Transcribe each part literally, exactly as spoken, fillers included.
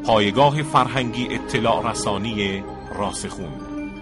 پایگاه فرهنگی اطلاع رسانی راسخون.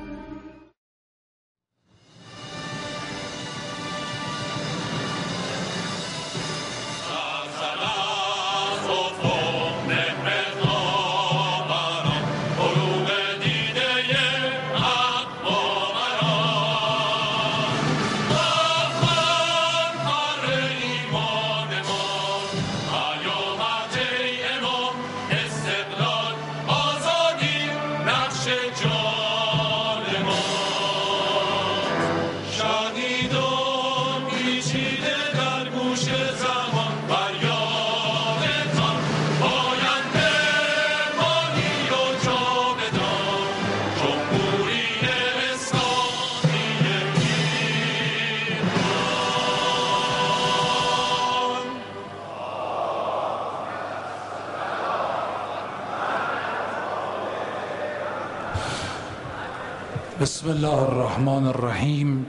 بسم الله الرحمن الرحیم.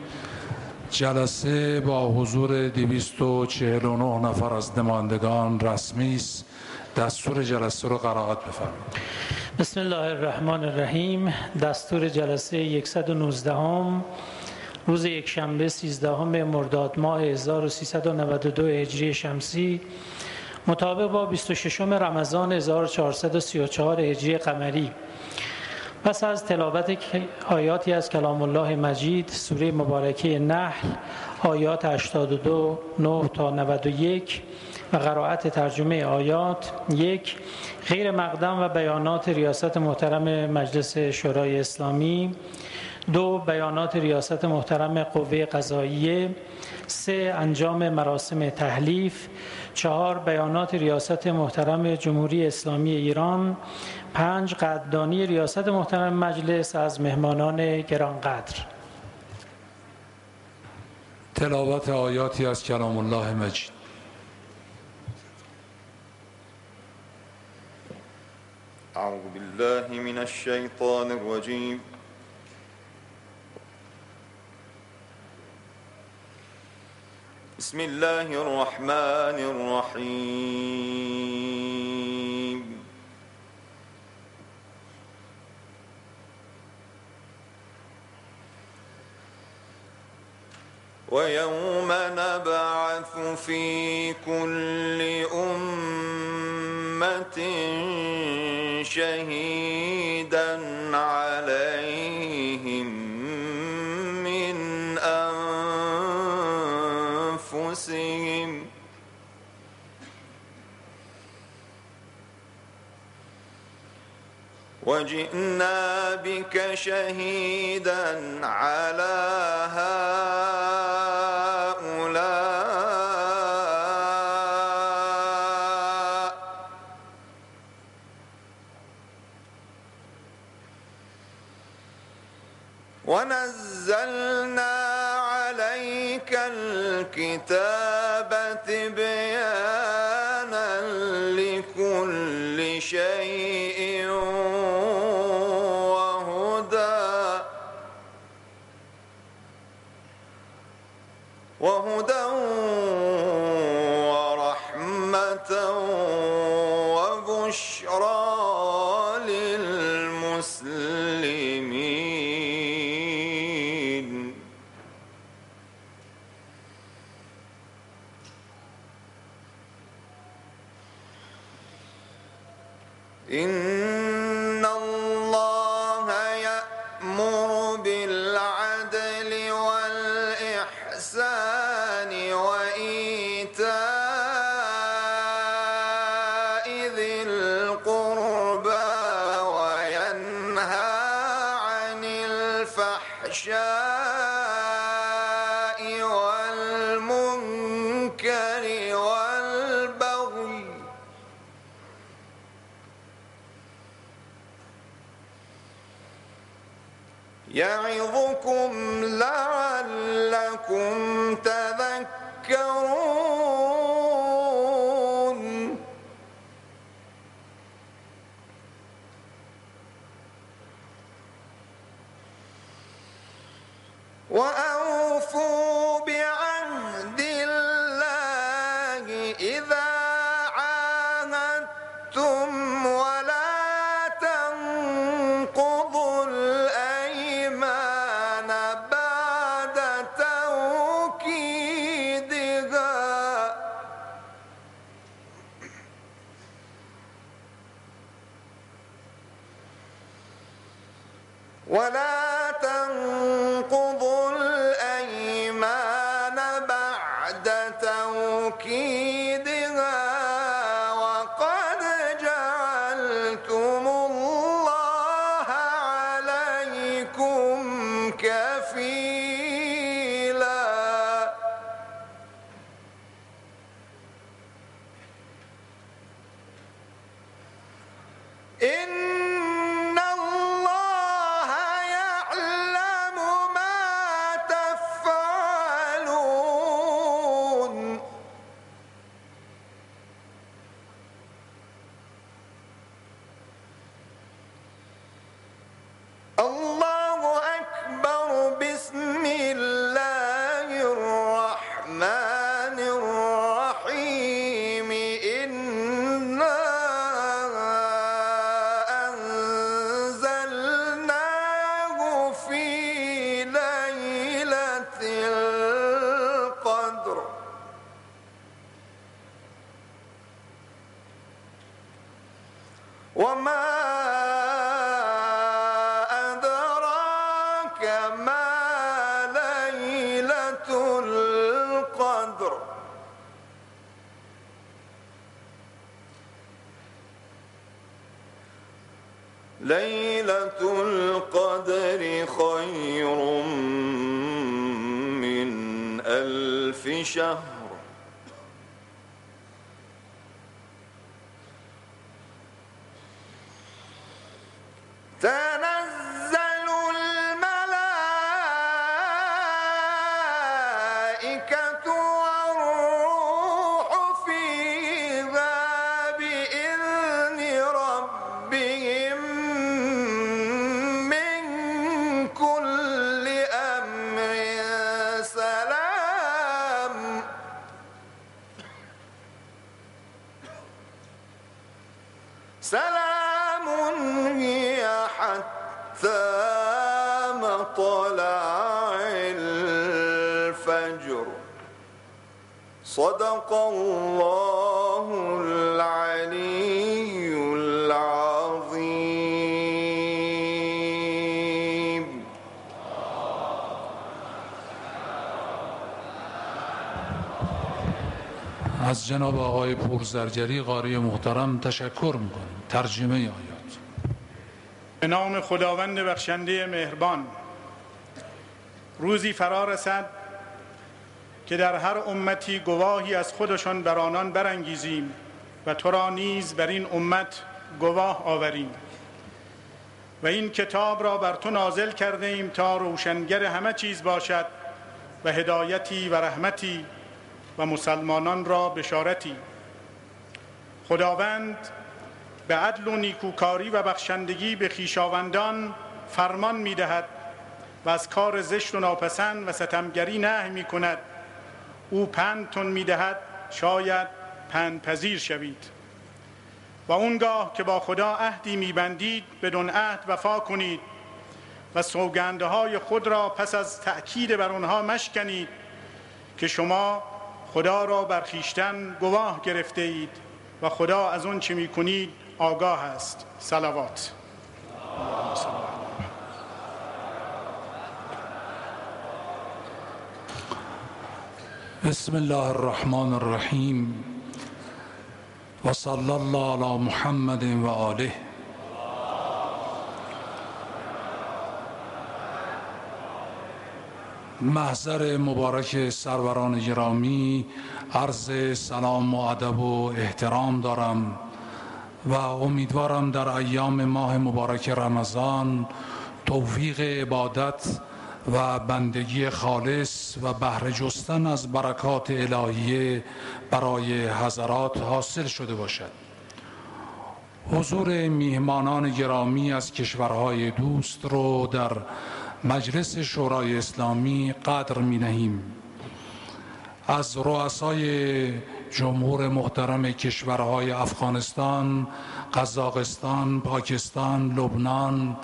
جلسه با حضور دویست و چهل و نه نفر از نمایندگان رسمی است. دستور جلسه رو قرائت بفرمایید. بسم الله الرحمن الرحیم. دستور جلسه صد و نوزده هم روز یکشنبه سیزدهم مرداد ماه هزار و سیصد و نود و دو هجری شمسی مطابق با بیست و ششم رمضان هزار و چهارصد و سی و چهار هجری قمری، پس از تلاوت آیاتی از کلام الله مجید سوره مبارکه نحل آیات هشتاد و دو نه تا نود و یک و قرائت ترجمه آیات یک، غیر مقدم و بیانات ریاست محترم مجلس شورای اسلامی، دو، بیانات ریاست محترم قوه قضاییه، سه، انجام مراسم تحلیف، چهار، بیانات ریاست محترم جمهوری اسلامی ایران، پنج، قدردانی ریاست محترم مجلس از مهمانان گرانقدر. تلاوت آیاتی از کلام الله مجید. اعوذ بالله من الشیطان الرجیم. بسم الله الرحمن الرحیم. ويوم نبعث في كل أمة شهيدا عليهم من أنفسهم وجئنا بك شهيدا على هؤلاء ونزلنا عليك الكتاب تبيانا لكل شيء وهدى ورحمة وبشرى للمسلمين. إن الله يأمر بالعدل والإحسان وإيتاء ذي القربى وينهى عن الفحشاء والمنكر والبغي يعظكم لعلكم تذكرون. وأوفوا بعهد الله إذا عاهدتم ولا ولا تنقضوا الأيمان بعد توكيدها وقد جعلتم الله عليكم كفيلا إن الله يعلم ما تفعلون الله أكبر بسم الله الرحمن الرحيم إنا أنزلناه في ليلة القدر وما أدراك ما ليلة القدر ليلة القدر خير من ألف شهر تنزل الملائكة والروح فيها بإذن ربهم من كل أمر سلام سلام هي حتى مطلع الفجر صدق الله العلي العظيم. از جناب آقای پورزرگری قاری محترم تشکر میکنیم. ترجمه آیات. به نام خداوند بخشنده مهربان. روزی فرا رسد که در هر امتی گواهی از خودشان بر آنان برانگیزیم و تو را نیز بر این امت گواه آوریم و این کتاب را بر تو نازل کرده ایم تا روشنگر همه چیز باشد و هدایتی و رحمتی و مسلمانان را بشارتی. خداوند به عدل و نیکوکاری و بخشندگی به خویشاوندان فرمان می‌دهد و از کار زشت و ناپسند و ستمگری نهی می‌کند. او پندتون می‌دهد شاید پندپذیر شوید. و اونگاه که با خدا عهدی می‌بندید بدون عهد وفا کنید و سوگندهای خود را پس از تأکید بر آنها مشکنید که شما خدا را بر خویشتن گواه گرفته اید و خدا از اون چه می‌کنید آگاه است. صلوات. بسم الله الرحمن الرحیم و صلی الله علی محمد و آله. محضر مبارک سروران گرامی، عرض سلام و ادب و احترام دارم و امیدوارم در ایام ماه مبارک رمضان توفیق عبادت و بندگی خالص و بهره جستن از برکات الهیه برای حضرات حاصل شده باشد. حضور میهمانان گرامی از کشورهای دوست رو در مجلس شورای اسلامی قدر می نهیم. از رؤسای جمهور محترم کشورهای افغانستان، قزاقستان، پاکستان، لبنان،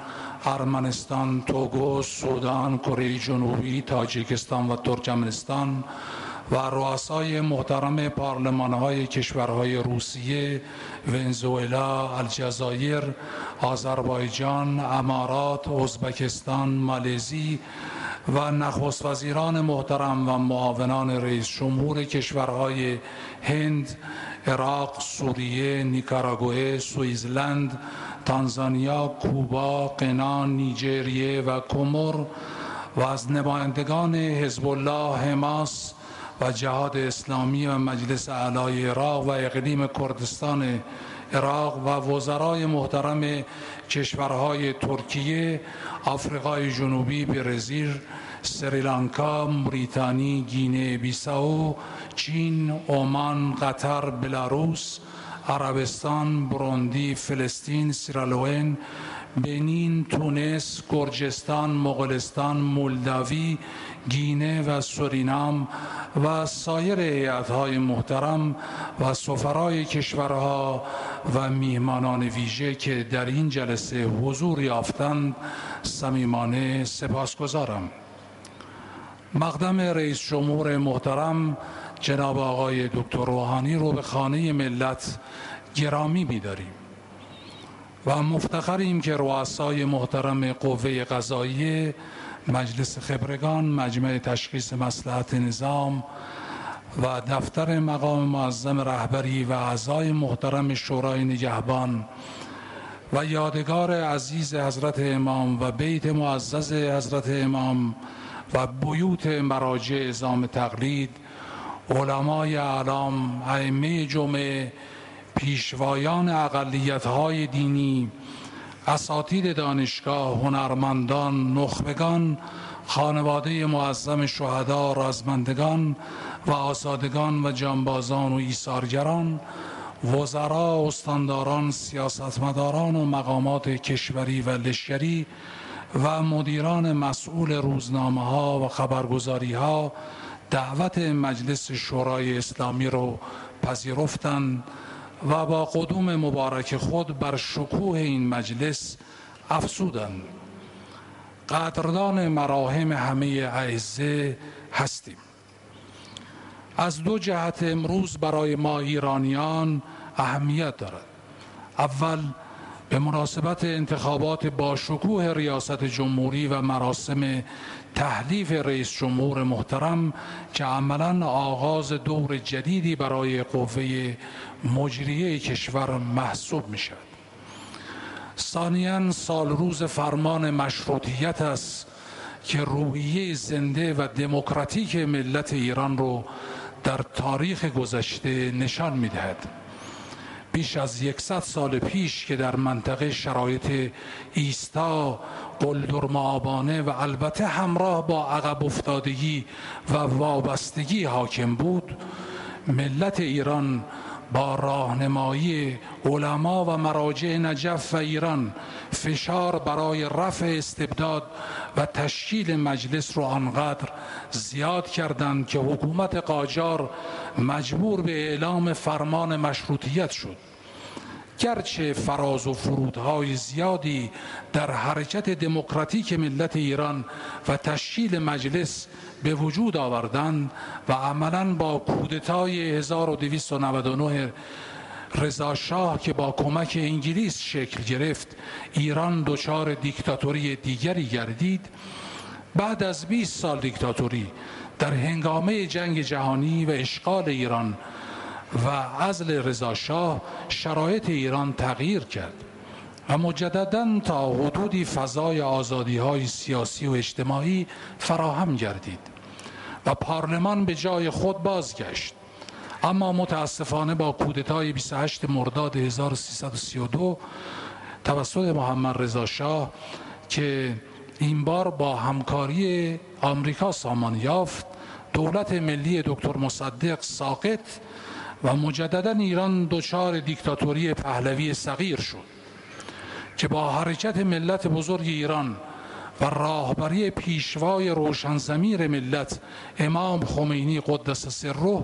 ارمنستان، توگو، سودان، کره جنوبی، تاجیکستان و ترکمنستان و رؤسای محترم پارلمان‌های کشورهای روسیه، ونزوئلا، الجزایر، آذربایجان، امارات، ازبکستان، مالزی و نخست وزیران محترم و معاونان رئیس جمهور کشورهای هند، عراق، سوریه، نیکاراگوئه، سوئیسلند، تانزانیا، کوبا، غنا، نیجریه و کمر و از نمایندگان حزب الله، حماس و جهاد اسلامی و مجلس اعلای عراق و اقلیم کردستان عراق و وزرای محترم کشورهای ترکیه، آفریقای جنوبی، برزیل، سریلانکا، موریتانی، گینه بیساو، چین، عمان، قطر، بلاروس، عربستان، بروندی، فلسطین، سیرالئون، بنین، تونس، گرجستان، مغولستان، مولداوی، گینه و سورینام و سایر هیئت‌های محترم و سفرای کشورها و میهمانان ویژه که در این جلسه حضور یافتند صمیمانه سپاسگزارم. مقدم رئیس جمهور محترم جناب آقای دکتر روحانی رو به خانه ملت گرامی می‌داریم و مفتخریم که رؤسای محترم قوه قضاییه، مجلس خبرگان، مجمع تشخیص مصلحت نظام و دفتر مقام معظم رهبری و اعضای محترم شورای نگهبان و یادگار عزیز حضرت امام و بیت معزز حضرت امام و بیوت مراجع اعظام تقلید، علمای اعلام، ائمه جمعه، پیشوایان اقلیت‌های دینی، اساتید دانشگاه، هنرمندان، نخبگان، خانواده معظم شهدا، رزمندگان و آزادگان و جانبازان و ایثارگران، وزرا، استانداران، سیاستمداران و مقامات کشوری و لشکری و مدیران مسئول روزنامه‌ها و خبرگزاری‌ها دعوت مجلس شورای اسلامی رو پذیرفتند و با قدوم مبارک خود بر شکوه این مجلس افزودند. قدردان مراهم همه اعزه هستیم. از دو جهت امروز برای ما ایرانیان اهمیت دارد. اول، به مناسبت انتخابات با شکوه ریاست جمهوری و مراسم تحلیف رئیس جمهور محترم که عملاً آغاز دور جدیدی برای قوه مجریه کشور محسوب می شود. ثانیاً، سال روز فرمان مشروطیت است که روحیه زنده و دموکراتیک ملت ایران رو در تاریخ گذشته نشان می دهد. بیش از یکصد سال پیش که در منطقه شرایط ایستا، قلدرمآبانه و البته همراه با عقب افتادگی و وابستگی حاکم بود، ملت ایران با راهنمایی علما و مراجع نجف و ایران فشار برای رفع استبداد و تشکیل مجلس رو آنقدر زیاد کردند که حکومت قاجار مجبور به اعلام فرمان مشروطیت شد. گرچه فراز و فرودهای زیادی در حرکت دموکراتیک ملت ایران و تشکیل مجلس به وجود آوردند و عملاً با کودتای هزار و دویست و نود و نه رضا شاه که با کمک انگلیس شکل گرفت، ایران دچار دیکتاتوری دیگری گردید. بعد از بیست سال دیکتاتوری در هنگامه جنگ جهانی و اشغال ایران و عزل رضا شاه، شرایط ایران تغییر کرد و مجدداً تا حدودی فضای آزادی‌های سیاسی و اجتماعی فراهم گردید و پارلمان به جای خود بازگشت. اما متاسفانه با کودتای بیست و هشتم مرداد هزار و سیصد و سی و دو توسط محمد رضا شاه که این بار با همکاری آمریکا سامان یافت، دولت ملی دکتر مصدق ساقط و مجددا ایران دچار دیکتاتوری پهلوی صغیر شد که با حرکت ملت بزرگ ایران و راهبری پیشوای روشنضمیر ملت امام خمینی قدس سره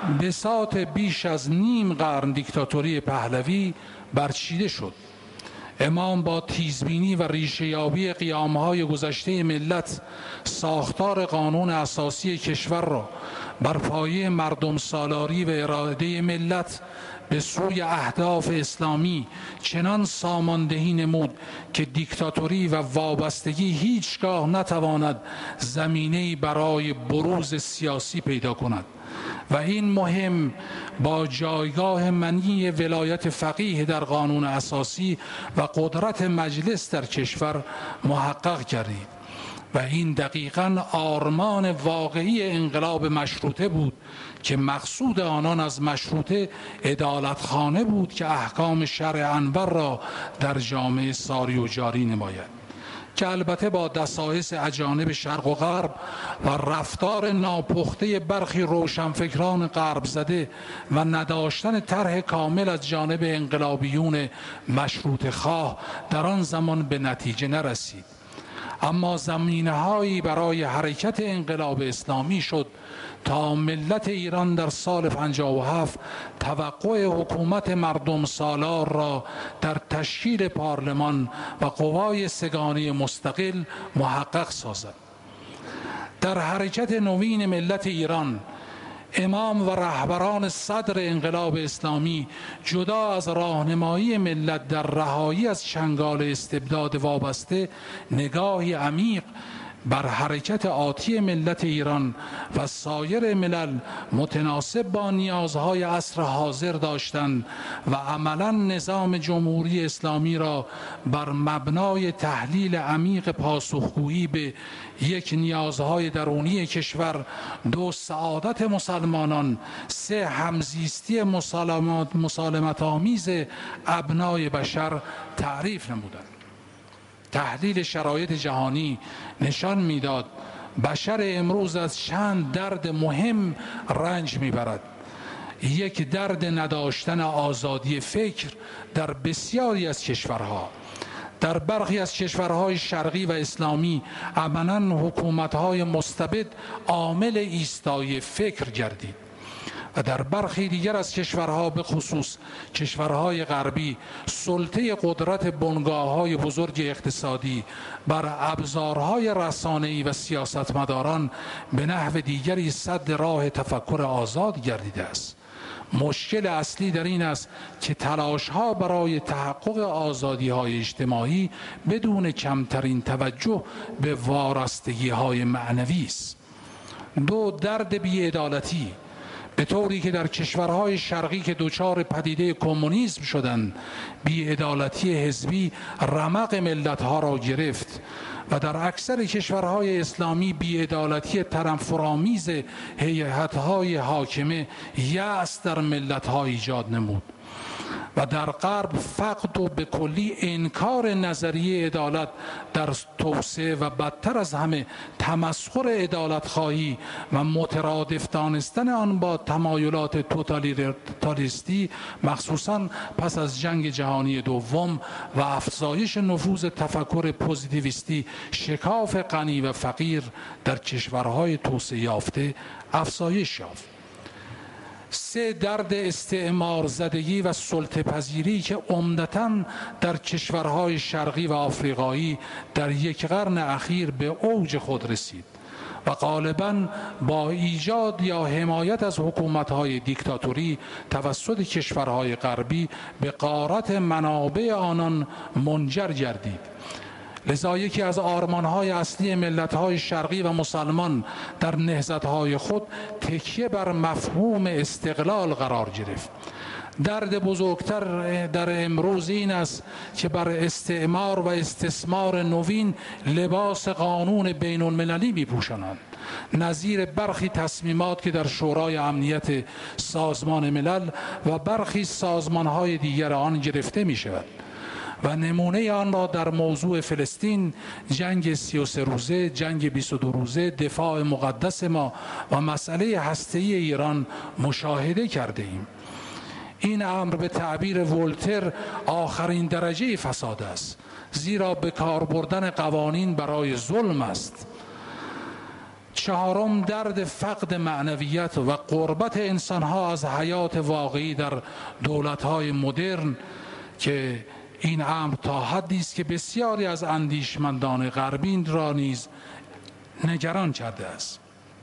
بساط بیش از نیم قرن دیکتاتوری پهلوی برچیده شد. امام با تیزبینی و ریشه‌یابی قیام‌های گذشته ملت ساختار قانون اساسی کشور را بر پایه مردم سالاری و اراده ملت به سوی اهداف اسلامی چنان ساماندهی نمود که دیکتاتوری و وابستگی هیچگاه نتواند زمینه‌ای برای بروز سیاسی پیدا کند و این مهم با جایگاه منی ولایت فقیه در قانون اساسی و قدرت مجلس در کشور محقق گردید و این دقیقاً آرمان واقعی انقلاب مشروطه بود که مقصود آنان از مشروطه عدالتخانه بود که احکام شرع انور را در جامعه ساری و جاری نماید، که البته با دسایس اجانب شرق و غرب و رفتار ناپخته برخی روشنفکران غرب زده و نداشتن طرح کامل از جانب انقلابیون مشروطه خواه در آن زمان به نتیجه نرسید. اما زمینه‌هایی برای حرکت انقلاب اسلامی شد تا ملت ایران در سال پنجاه و هفت توقع حکومت مردم سالار را در تشکیل پارلمان و قوای سگانی مستقل محقق سازد. در حرکت نوین ملت ایران امام و رهبران صدر انقلاب اسلامی جدا از راهنمایی ملت در رهایی از چنگال استبداد وابسته نگاهی عمیق بر حرکت آتی ملت ایران و سایر ملل متناسب با نیازهای عصر حاضر داشتند و عملاً نظام جمهوری اسلامی را بر مبنای تحلیل عمیق پاسخگویی به یک نیازهای درونی کشور، دو سعادت مسلمانان، سه همزیستی مسالمت مسالمت آمیز ابنای بشر تعریف نمودند. تحلیل شرایط جهانی نشان میداد بشر امروز از چند درد مهم رنج میبرد. یک درد نداشتن آزادی فکر در بسیاری از کشورها. در برخی از کشورهای شرقی و اسلامی عملاً حکومت‌های مستبد عامل ایستای فکر گردید و در برخی دیگر از کشورها به خصوص کشورهای غربی سلطه قدرت بنگاه‌های بزرگ اقتصادی بر ابزارهای رسانه‌ای و سیاستمداران به نحو دیگری سد راه تفکر آزاد گردیده است. مشکل اصلی در این است که تلاش‌ها برای تحقق آزادی‌های اجتماعی بدون کمترین توجه به وارستگی‌های معنوی است. دو، درد بی‌عدالتی به طوری که در کشورهای شرقی که دچار پدیده کمونیسم شدند بی‌عدالتی حزبی رمق ملت‌ها را گرفت و در اکثر کشورهای اسلامی بی‌عدالتی تنفرآمیز هیئت‌های حاکمه یأس در ملت‌ها ایجاد نمود و در غرب فقد و به کلی انکار نظریه عدالت در توسعه و بدتر از همه تمسخر عدالت خواهی و مترادف دانستن آن با تمایلات توتالیستی مخصوصاً پس از جنگ جهانی دوم و افزایش نفوذ تفکر پوزیتیویستی شکاف غنی و فقیر در کشورهای توسعه یافته افزایش یافت. سه، درد استعمار زدگی و سلطه پذیری که عمدتاً در کشورهای شرقی و آفریقایی در یک قرن اخیر به اوج خود رسید و غالباً با ایجاد یا حمایت از حکومت‌های دیکتاتوری توسط کشورهای غربی به غارت منابع آنان منجر گردید. لذا یکی از آرمان‌های اصلی ملت‌های شرقی و مسلمان در نهضت‌های خود تکیه بر مفهوم استقلال قرار گرفت. درد بزرگتر در امروز این است که بر استعمار و استثمار نوین لباس قانون بین المللی می‌پوشانند، نظیر برخی تصمیمات که در شورای امنیت سازمان ملل و برخی سازمان‌های دیگر آن گرفته می‌شود و نمونه آن را در موضوع فلسطین، جنگ سی و سه روزه، جنگ بیست و دو روزه، دفاع مقدس ما و مسئله هسته‌ای ایران مشاهده کرده ایم. این امر به تعبیر ولتر آخرین درجه فساد است، زیرا به کار بردن قوانین برای ظلم است. چهارم، درد فقد معنویت و قربت انسانها از حیات واقعی در دولت‌های مدرن که این امر تا حدی است که بسیاری از اندیشمندان غربی را نیز نگران کرده است.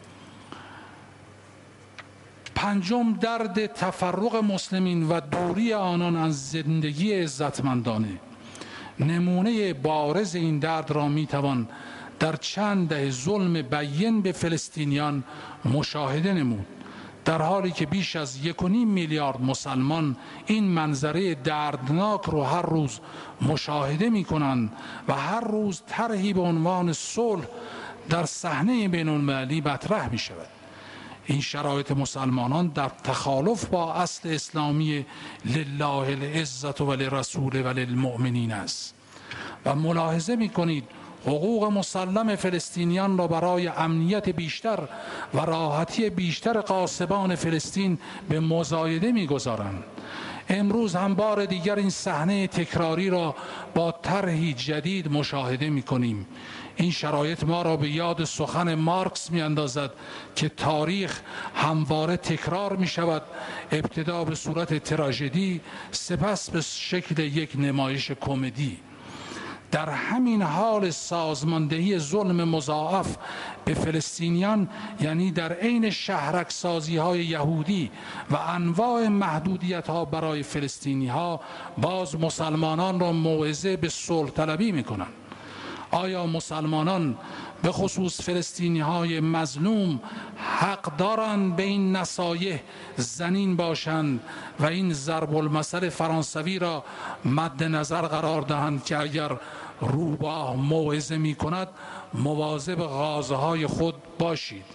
پنجم، درد تفرق مسلمین و دوری آنان از زندگی عزتمندانه. نمونه بارز این درد را میتوان در چند دهه ظلم بیین به فلسطینیان مشاهده نمود، در حالی که بیش از یک و نیم میلیارد مسلمان این منظره دردناک رو هر روز مشاهده می کنند و هر روز طرحی به عنوان صلح در صحنه بین المللی مطرح می شود. این شرایط مسلمانان در تخالف با اصل اسلامی لله العزة و لرسول و للمؤمنین است و ملاحظه می کنید حقوق مسلم فلسطینیان را برای امنیت بیشتر و راحتی بیشتر غاصبان فلسطین به مزایده می‌گذارند. امروز هم بار دیگر این صحنه تکراری را با طرحی جدید مشاهده می‌کنیم. این شرایط ما را به یاد سخن مارکس می‌اندازد که تاریخ همواره تکرار می‌شود، ابتدا به صورت تراژدی، سپس به شکل یک نمایش کمدی. در همین حال سازماندهی ظلم مضاعف به فلسطینیان، یعنی در عین شهرک سازی های یهودی و انواع محدودیت ها برای فلسطینی ها، باز مسلمانان را موعظه به صلح طلبی می کنند. آیا مسلمانان به خصوص فلسطینی های مظلوم حق دارند به این نصایح زنین باشند و این ضرب المثل فرانسوی را مد نظر قرار دهند که اگر روباه موعظه می کند مواظب غازه های خود باشید؟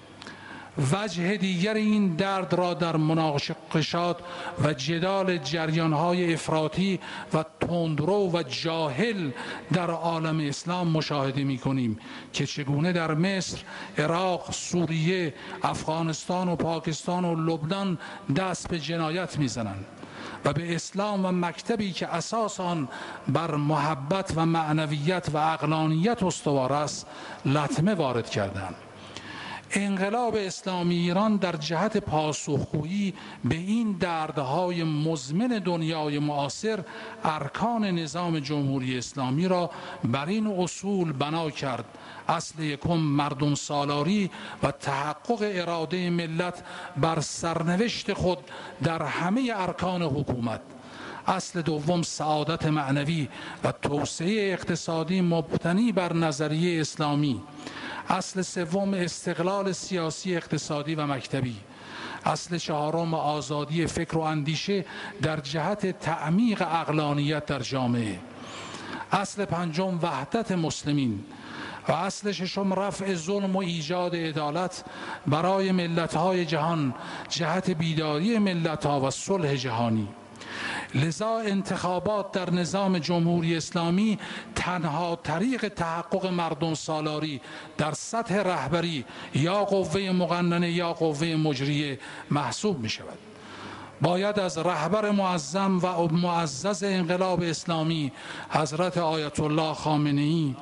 وجه دیگر این درد را در مناقشات و جدال جریان‌های افراطی و تندرو و جاهل در عالم اسلام مشاهده می‌کنیم که چگونه در مصر، عراق، سوریه، افغانستان و پاکستان و لبنان دست به جنایت می‌زنند و به اسلام و مکتبی که اساس آن بر محبت و معنویت و عقلانیت استوار است لطمه وارد کردند. انقلاب اسلامی ایران در جهت پاسخگویی به این دردهای مزمن دنیای معاصر ارکان نظام جمهوری اسلامی را بر این اصول بنا کرد: اصل یکم مردم سالاری و تحقق اراده ملت بر سرنوشت خود در همه ارکان حکومت. اصل دوم سعادت معنوی و توسعه اقتصادی مبتنی بر نظریه اسلامی. اصل سوم استقلال سیاسی، اقتصادی و مکتبی. اصل چهارم آزادی فکر و اندیشه در جهت تعمیق عقلانیت در جامعه. اصل پنجم وحدت مسلمین و اصل ششم رفع ظلم و ایجاد عدالت برای ملت‌های جهان جهت بیداری ملت‌ها و صلح جهانی. لذا انتخابات در نظام جمهوری اسلامی تنها طریق تحقق مردم سالاری در سطح رهبری یا قوه مقننه یا قوه مجریه محسوب می شود. باید از رهبر معظم و معزز انقلاب اسلامی حضرت آیت الله خامنه‌ای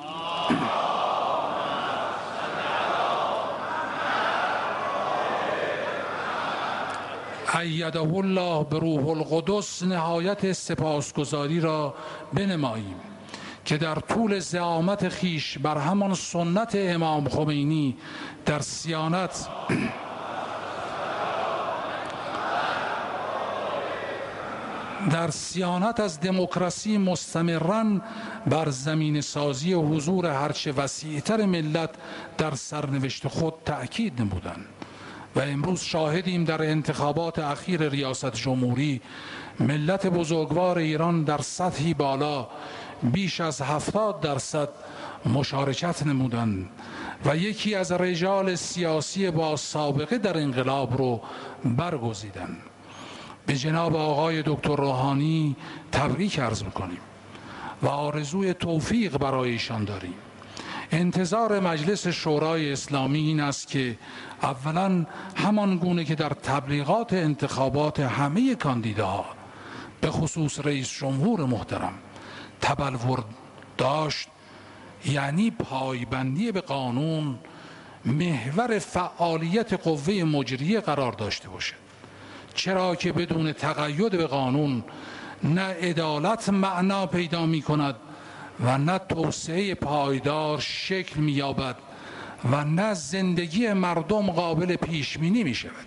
ایده الله به روح القدس نهایت سپاسگزاری را بنماییم که در طول زعامت خیش بر همان سنت امام خمینی در صیانت در صیانت از دموکراسی مستمراً بر زمین سازی و حضور هرچه وسیع‌تر ملت در سرنوشت خود تأکید نمودند و امروز شاهدیم در انتخابات اخیر ریاست جمهوری ملت بزرگوار ایران در سطحی بالا بیش از هفتاد درصد مشارکت نمودند و یکی از رجال سیاسی با سابقه در انقلاب رو برگزیدند. به جناب آقای دکتر روحانی تبریک عرض می‌کنیم و آرزوی توفیق برای ایشان داریم. انتظار مجلس شورای اسلامی این است که اولا همان گونه که در تبلیغات انتخابات همه کاندیداها به خصوص رئیس جمهور محترم تبلور داشت، یعنی پایبندی به قانون محور فعالیت قوه مجریه قرار داشته باشد، چرا که بدون تقید به قانون نه عدالت معنا پیدا می کند و نه توسعه پایدار شکل می یابد و نه زندگی مردم قابل پیش بینی می شود.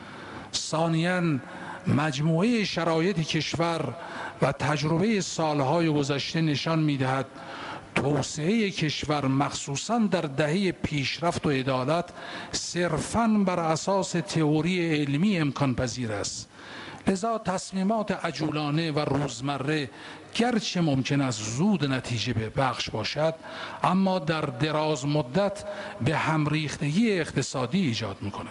ثانیاً مجموعه شرایط کشور و تجربه سالهای گذشته نشان می دهد توسعه کشور مخصوصاً در دهه پیشرفت و عدالت صرفاً بر اساس تئوری علمی امکان پذیر است. لذا تصمیمات عجولانه و روزمره گرچه ممکن است زود نتیجه بخش باشد، اما در دراز مدت به همریختگی اقتصادی ایجاد می‌کند.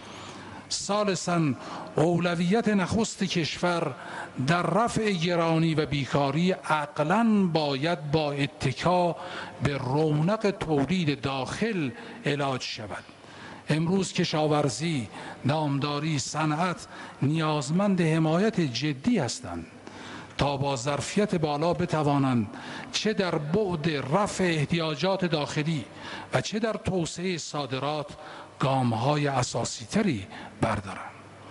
ثالثاً اولویت نخست کشور در رفع گرانی و بیکاری عقلاً باید با اتکا به رونق تولید داخل علاج شود. امروز کشاورزی، دامداری، صنعت نیازمند حمایت جدی هستند تا با ظرفیت بالا بتوانند چه در بعد رفع احتیاجات داخلی و چه در توسعه صادرات گام‌های اساسی تری بردارند.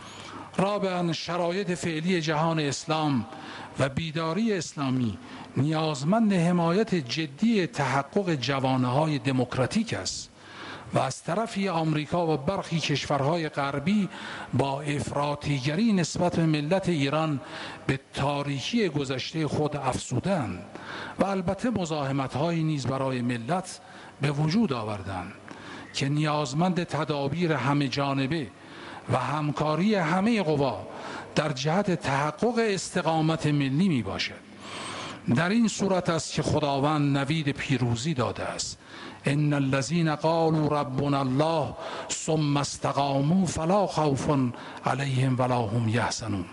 رابعاً شرایط فعلی جهان اسلام و بیداری اسلامی نیازمند حمایت جدی تحقق جوانه‌های دموکراتیک است و از طرفی آمریکا و برخی کشورهای غربی با افراطیگری نسبت به ملت ایران به تاریکی گذشته خود افزودند و البته مزاحمت‌هایی نیز برای ملت به وجود آوردند که نیازمند تدابیر همه جانبه و همکاری همه قوا در جهت تحقق استقامت ملی می باشد. در این صورت است که خداوند نوید پیروزی داده است: ان الذين قالوا ربنا الله ثم استقاموا فلا خوف علیهم ولا هم یحزنون.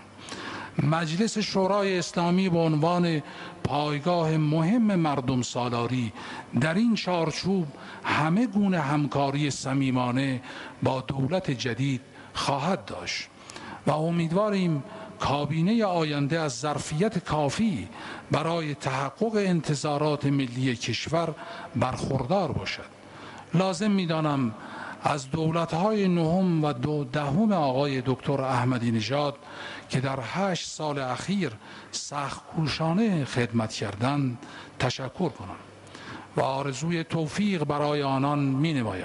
مجلس شورای اسلامی به عنوان پایگاه مهم مردم سالاری در این چارچوب همه گونه همکاری صمیمانه با دولت جدید خواهد داشت و امیدواریم کابینه آینده از ظرفیت کافی برای تحقق انتظارات ملی کشور برخوردار باشد. لازم می‌دانم از دولت‌های نهم و دو دهم آقای دکتر احمدی نژاد که در هشت سال اخیر سخت‌کوشانه خدمت کردند تشکر کنم و آرزوی توفیق برای آنان می‌نمایم.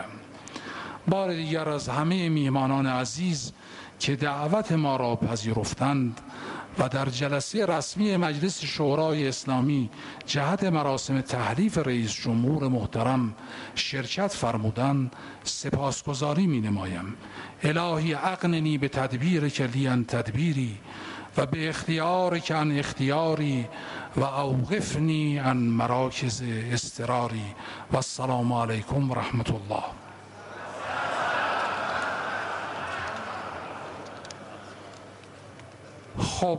بار دیگر از همه میهمانان عزیز که دعوت ما را پذیرفتند و در جلسه رسمی مجلس شورای اسلامی جهت مراسم تحلیف رئیس جمهور محترم شرکت فرمودند سپاسگزاری می نمایم. الهی اقننی به تدبیر که لیان تدبیری و به اختیار که عن اختیاری و اوقفنی عن مراکز استراری و السلام علیکم و رحمت الله. خب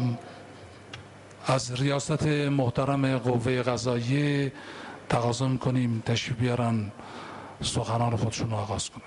از ریاست محترم قوه قضاییه تقاضا می‌کنیم تشریف بیارن سخنان خودشون رو آغاز کنن.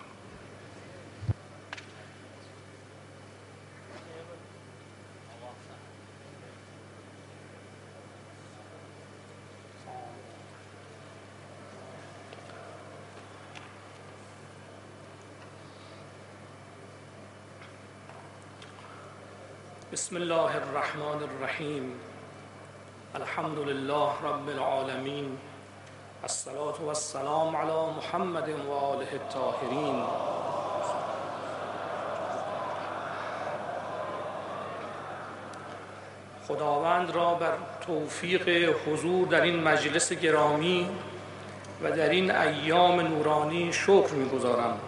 بسم الله الرحمن الرحیم. الحمد لله رب العالمین. الصلاة والسلام علی محمد و آله الطاهرین. خداوند را بر توفیق حضور در این مجلس گرامی و در این ایام نورانی شکر می‌گزارم.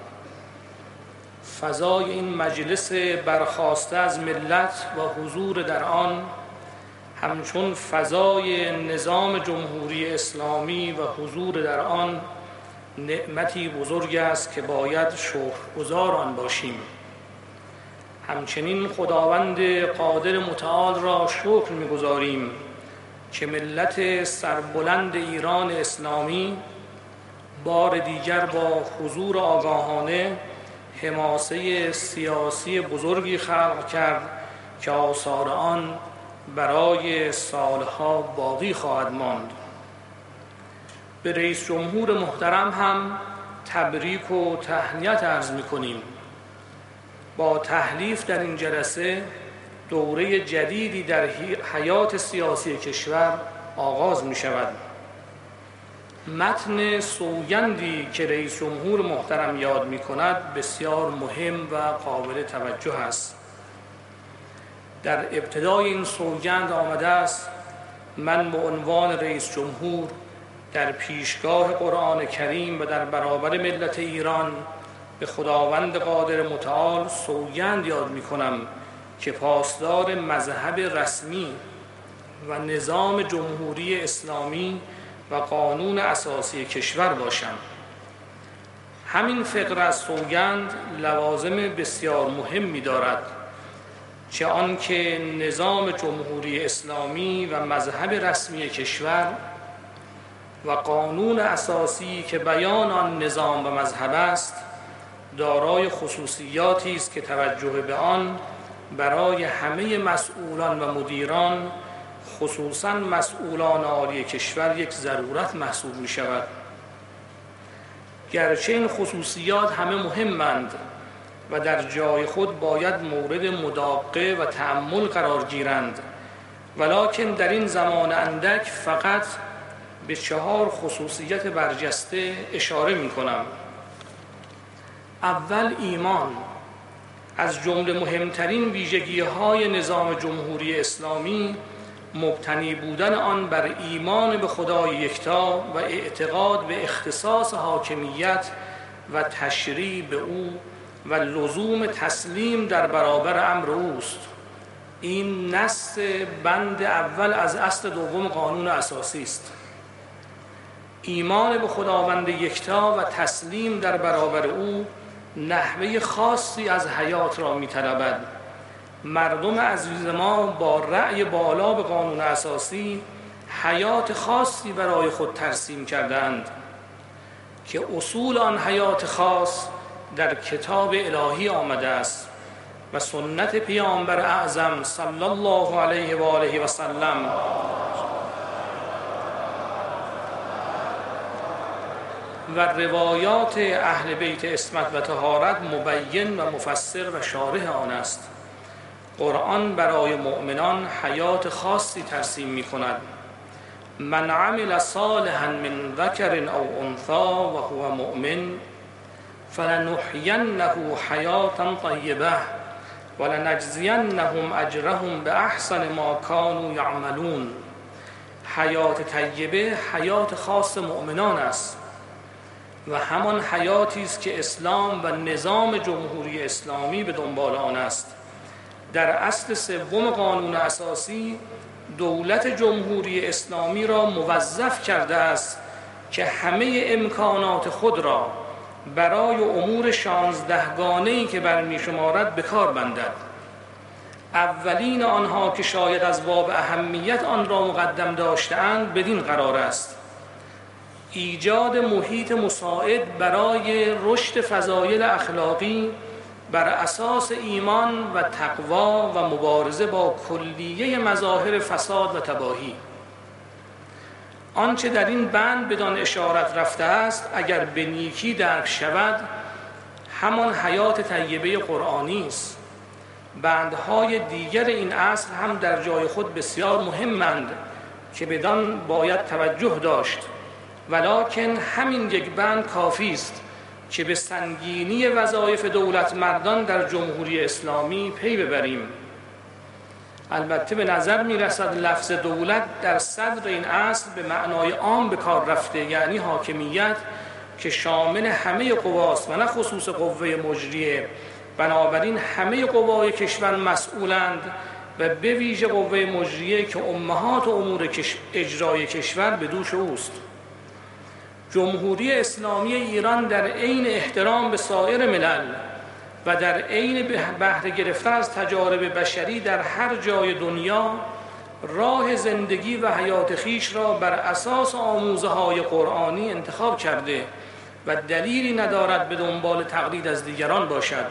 فضای این مجلس برخاسته از ملت و حضور در آن همچون فضای نظام جمهوری اسلامی و حضور در آن نعمتی بزرگ است که باید شکرگزار آن باشیم. همچنین خداوند قادر متعال را شکر می‌گزاریم که ملت سربلند ایران اسلامی بار دیگر با حضور آگاهانه حماسه سیاسی بزرگی خلق کرد که آثار آن برای سالها باقی خواهد ماند. به رئیس جمهور محترم هم تبریک و تهنیت عرض می‌کنیم. با تحلیف در این جلسه دوره جدیدی در حیات سیاسی کشور آغاز می شود. متن سوگندی که رئیس جمهور محترم یاد می کند بسیار مهم و قابل توجه است. در ابتدای این سوگند آمده است: من به عنوان رئیس جمهور در پیشگاه قرآن کریم و در برابر ملت ایران به خداوند قادر متعال سوگند یاد می کنم که پاسدار مذهب رسمی و نظام جمهوری اسلامی و قانون اساسی کشور باشم. همین فقره از سوگند لوازم بسیار مهمی دارد، چه آنکه نظام جمهوری اسلامی و مذهب رسمی کشور و قانون اساسی که بیان آن نظام و مذهب است دارای خصوصیاتی است که توجه به آن برای همه مسئولان و مدیران، خصوصاً مسئولان عالی کشور، یک ضرورت محسوب می شود. گرچه این خصوصیات همه مهمند و در جای خود باید مورد مداقه و تأمل قرار گیرند، ولکن در این زمان اندک فقط به چهار خصوصیت برجسته اشاره می کنم. اول، ایمان. از جمله مهمترین ویژگی‌های نظام جمهوری اسلامی مبتنی بودن آن بر ایمان به خدای یکتا و اعتقاد به اختصاص حاکمیت و تشریع به او و لزوم تسلیم در برابر امر اوست. این نص بند اول از اصل دوم قانون اساسی است. ایمان به خداوند یکتا و تسلیم در برابر او نحوه خاصی از حیات را می‌طلبد. مردم عزیز ما با رأی بالا به قانون اساسی حیات خاصی برای خود ترسیم کردند که اصول آن حیات خاص در کتاب الهی آمده است و سنت پیامبر اعظم صلی الله علیه و آله و سلم و روایات اهل بیت عصمت و طهارت مبین و مفسر و شارح آن است. قرآن برای مؤمنان حیات خاصی ترسیم می کند. من عمل صالحا من ذکر او انثا و هو مؤمن فلنحینه حیاتا طیبه ولنجزینهم اجرهم باحسن ما کانوا یعملون. حیات طیبه حیات خاص مؤمنان است و همان حیاتی است که اسلام و نظام جمهوری اسلامی به دنبال آن است. در اصل سوم قانون اساسی دولت جمهوری اسلامی را موظف کرده است که همه امکانات خود را برای امور شانزدهگانه‌ای که برمی شمارد به کار بندد. اولین آنها که شاید از باب اهمیت آن را مقدم داشته‌اند بدین قرار است: ایجاد محیط مساعد برای رشد فضایل اخلاقی بر اساس ایمان و تقوا و مبارزه با کلیه مظاهر فساد و تباهی. آنچه در این بند بدان اشارت رفته است اگر به نیکی درک شود همان حیات طیبه قرآنی است. بندهای دیگر این اصل هم در جای خود بسیار مهمند که بدان باید توجه داشت، ولکن همین یک بند کافی است که به سنگینی وظایف دولت مردان در جمهوری اسلامی پی ببریم. البته به نظر می رسد لفظ دولت در صدر این اصل به معنای عام به کار رفته، یعنی حاکمیت که شامل همه قواست و نه خصوص قوه مجریه. بنابراین همه قوای کشور مسئولند و به ویژه قوه مجریه که امهات و امور اجرای کشور به دوش اوست. جمهوری اسلامی ایران در عین احترام به سایر ملل و در عین بهره گرفتن از تجارب بشری در هر جای دنیا راه زندگی و حیات خیش را بر اساس آموزه های قرآنی انتخاب کرده و دلیلی ندارد به دنبال تقلید از دیگران باشد.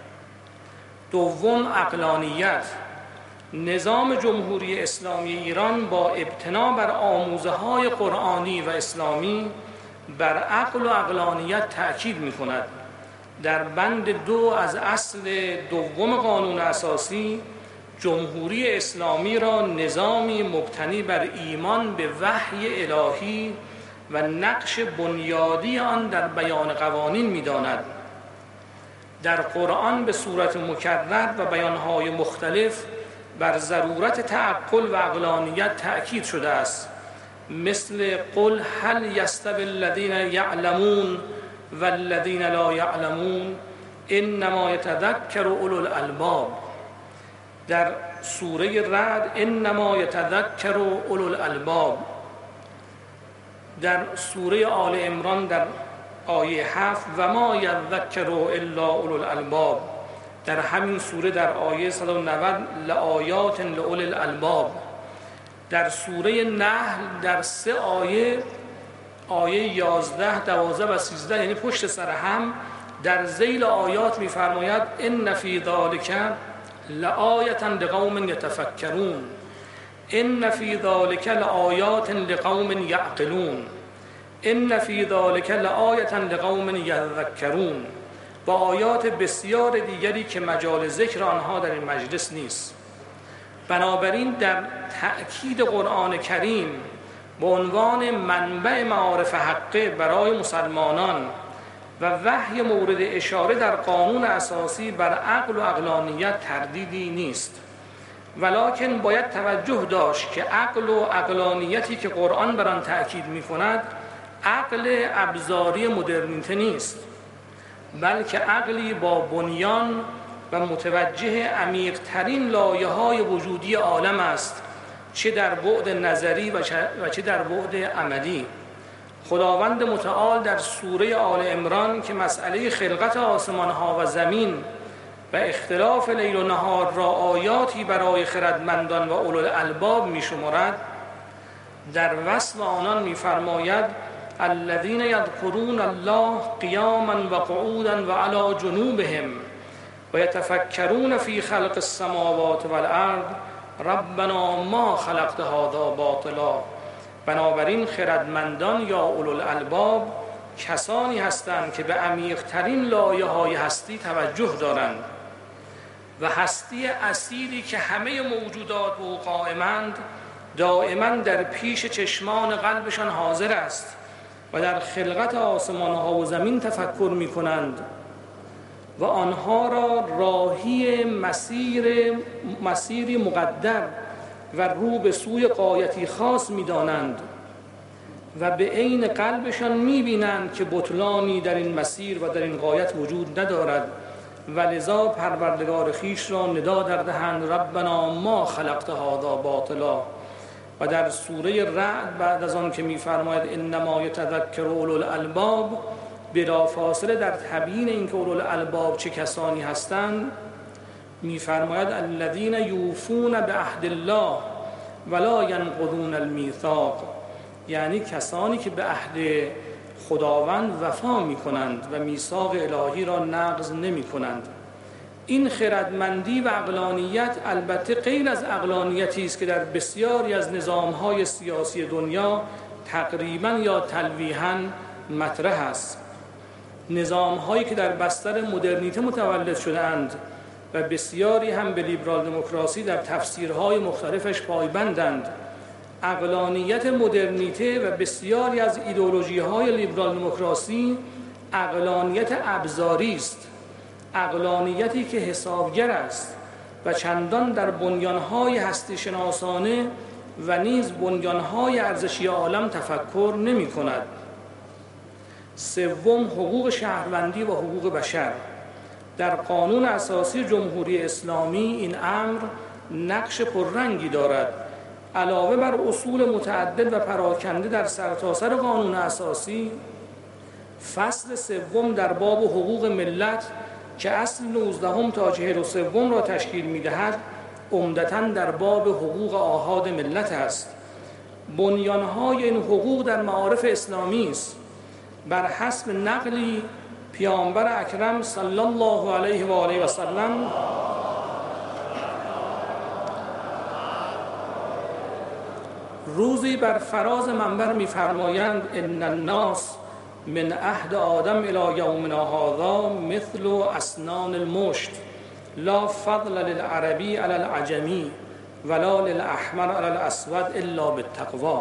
دوم، عقلانیت. نظام جمهوری اسلامی ایران با ابتنا بر آموزه های قرآنی و اسلامی بر عقل و عقلانیت تأکید می کند. در بند دو از اصل دوم قانون اساسی جمهوری اسلامی را نظامی مبتنی بر ایمان به وحی الهی و نقش بنیادی آن در بیان قوانین می‌داند. در قرآن به صورت مکرر و بیانهای مختلف بر ضرورت تعقل و عقلانیت تأکید شده است، مثل قل هل یستوی الذین یعلمون والذین لا یعلمون انما یتذکر اولو الالباب. در سوره رعد انما یتذکر اولو الالباب. در سوره آل عمران در آیه هفت و ما یذکر الا اولو الالباب. در همین سوره در آیه صد و نود لآیات لأولی الالباب. در سوره نحل در سه آیه آیه یازده، دوازده و سیزده، یعنی پشت سر هم در ذیل آیات می‌فرماید ان فی ذلک لآیة لقوم یتفکرون، ان فی ذلک لآیات لقوم یعقلون، ان فی ذلک لآیة لقوم یذکرون و آیات بسیار دیگری که مجال ذکر آنها در این مجلس نیست. بنابراین در تأکید قرآن کریم به عنوان منبع معارف حقه برای مسلمانان و وحی مورد اشاره در قانون اساسی بر عقل و عقلانیت تردیدی نیست، ولکن باید توجه داشت که عقل و عقلانیتی که قرآن بر آن تأکید می‌کند عقل ابزاری مدرنیته نیست، بلکه عقلی با بنیان و متوجه عمیق‌ترین لایه‌های وجودی عالم است، چه در بعد نظری و چه در بعد عملی. خداوند متعال در سوره آل عمران که مسئله خلقت آسمان‌ها و زمین و اختلاف لیل و نهار را آیاتی برای خردمندان و اولو الالباب می‌شمارد، در وصف آنان می‌فرماید الذين يذكرون الله قياما وقعودا وعلى جنوبهم ويتفكرون في خلق السماوات والارض ربنا ما خلقت هذا باطلا. بنابراین خردمندان یا اولوالالباب کسانی هستند که به عمیق‌ترین لایه‌های هستی توجه دارند و هستی اصیلی که همه موجودات به او قائمند دائما در پیش چشمان قلبشان حاضر است و در خلقت آسمان‌ها و زمین تفکر می‌کنند و آنها را راهی مسیر مسیری مقدر و رو به سوی غایتی خاص می‌دانند و به عین قلبشان می‌بینند که بطلانی در این مسیر و در این غایت وجود ندارد و لذا پروردگار خویش را ندا در دهند ربنا ما خلقت هذا باطلا. و در سوره رعد بعد از آن که می‌فرماید انما یتذکر اولو الالباب، بلافاصله در تبیین اینکه اولو الالباب چه کسانی هستند می‌فرماید الذین یوفون بعهد الله ولا ینقضون المیثاق، یعنی کسانی که به عهد خداوند وفا می‌کنند و میثاق الهی را نقض نمی‌کنند. این خردمندی و عقلانیت البته غیر از عقلانیتی است که در بسیاری از نظام‌های سیاسی دنیا تقریباً یا تلویحاً مطرح است. نظام‌هایی که در بستر مدرنیته متولد شده‌اند و بسیاری هم به لیبرال دموکراسی در تفسیرهای مختلفش پایبندند. عقلانیت مدرنیته و بسیاری از ایدئولوژی‌های لیبرال دموکراسی عقلانیت ابزاری است، عقلانیتی که حسابگر است و چندان در بنیان‌های هستی شناسانه و نیز بنیان‌های ارزشی عالم تفکر نمی‌کند. سوم، حقوق شهروندی و حقوق بشر. در قانون اساسی جمهوری اسلامی این امر نقش پررنگی دارد. علاوه بر اصول متعدد و پراکنده در سرتاسر قانون اساسی، فصل سوم در باب حقوق ملت که اصل نوزدهم تا چهل و سوم را تشکیل می‌دهد، عمدتاً در باب حقوق آحاد ملت است. بنیان‌های این حقوق در معارف اسلامی است. بر حسب نقلی پیامبر اکرم صلی الله علیه و آله و سلم روزی بر فراز منبر می‌فرمایند ان الناس من عهد آدم الی یومنا هذا مثل اسنان المشت لا فضل للعربی علی العجمی ولا للاحمر علی الاسود الا بالتقوی.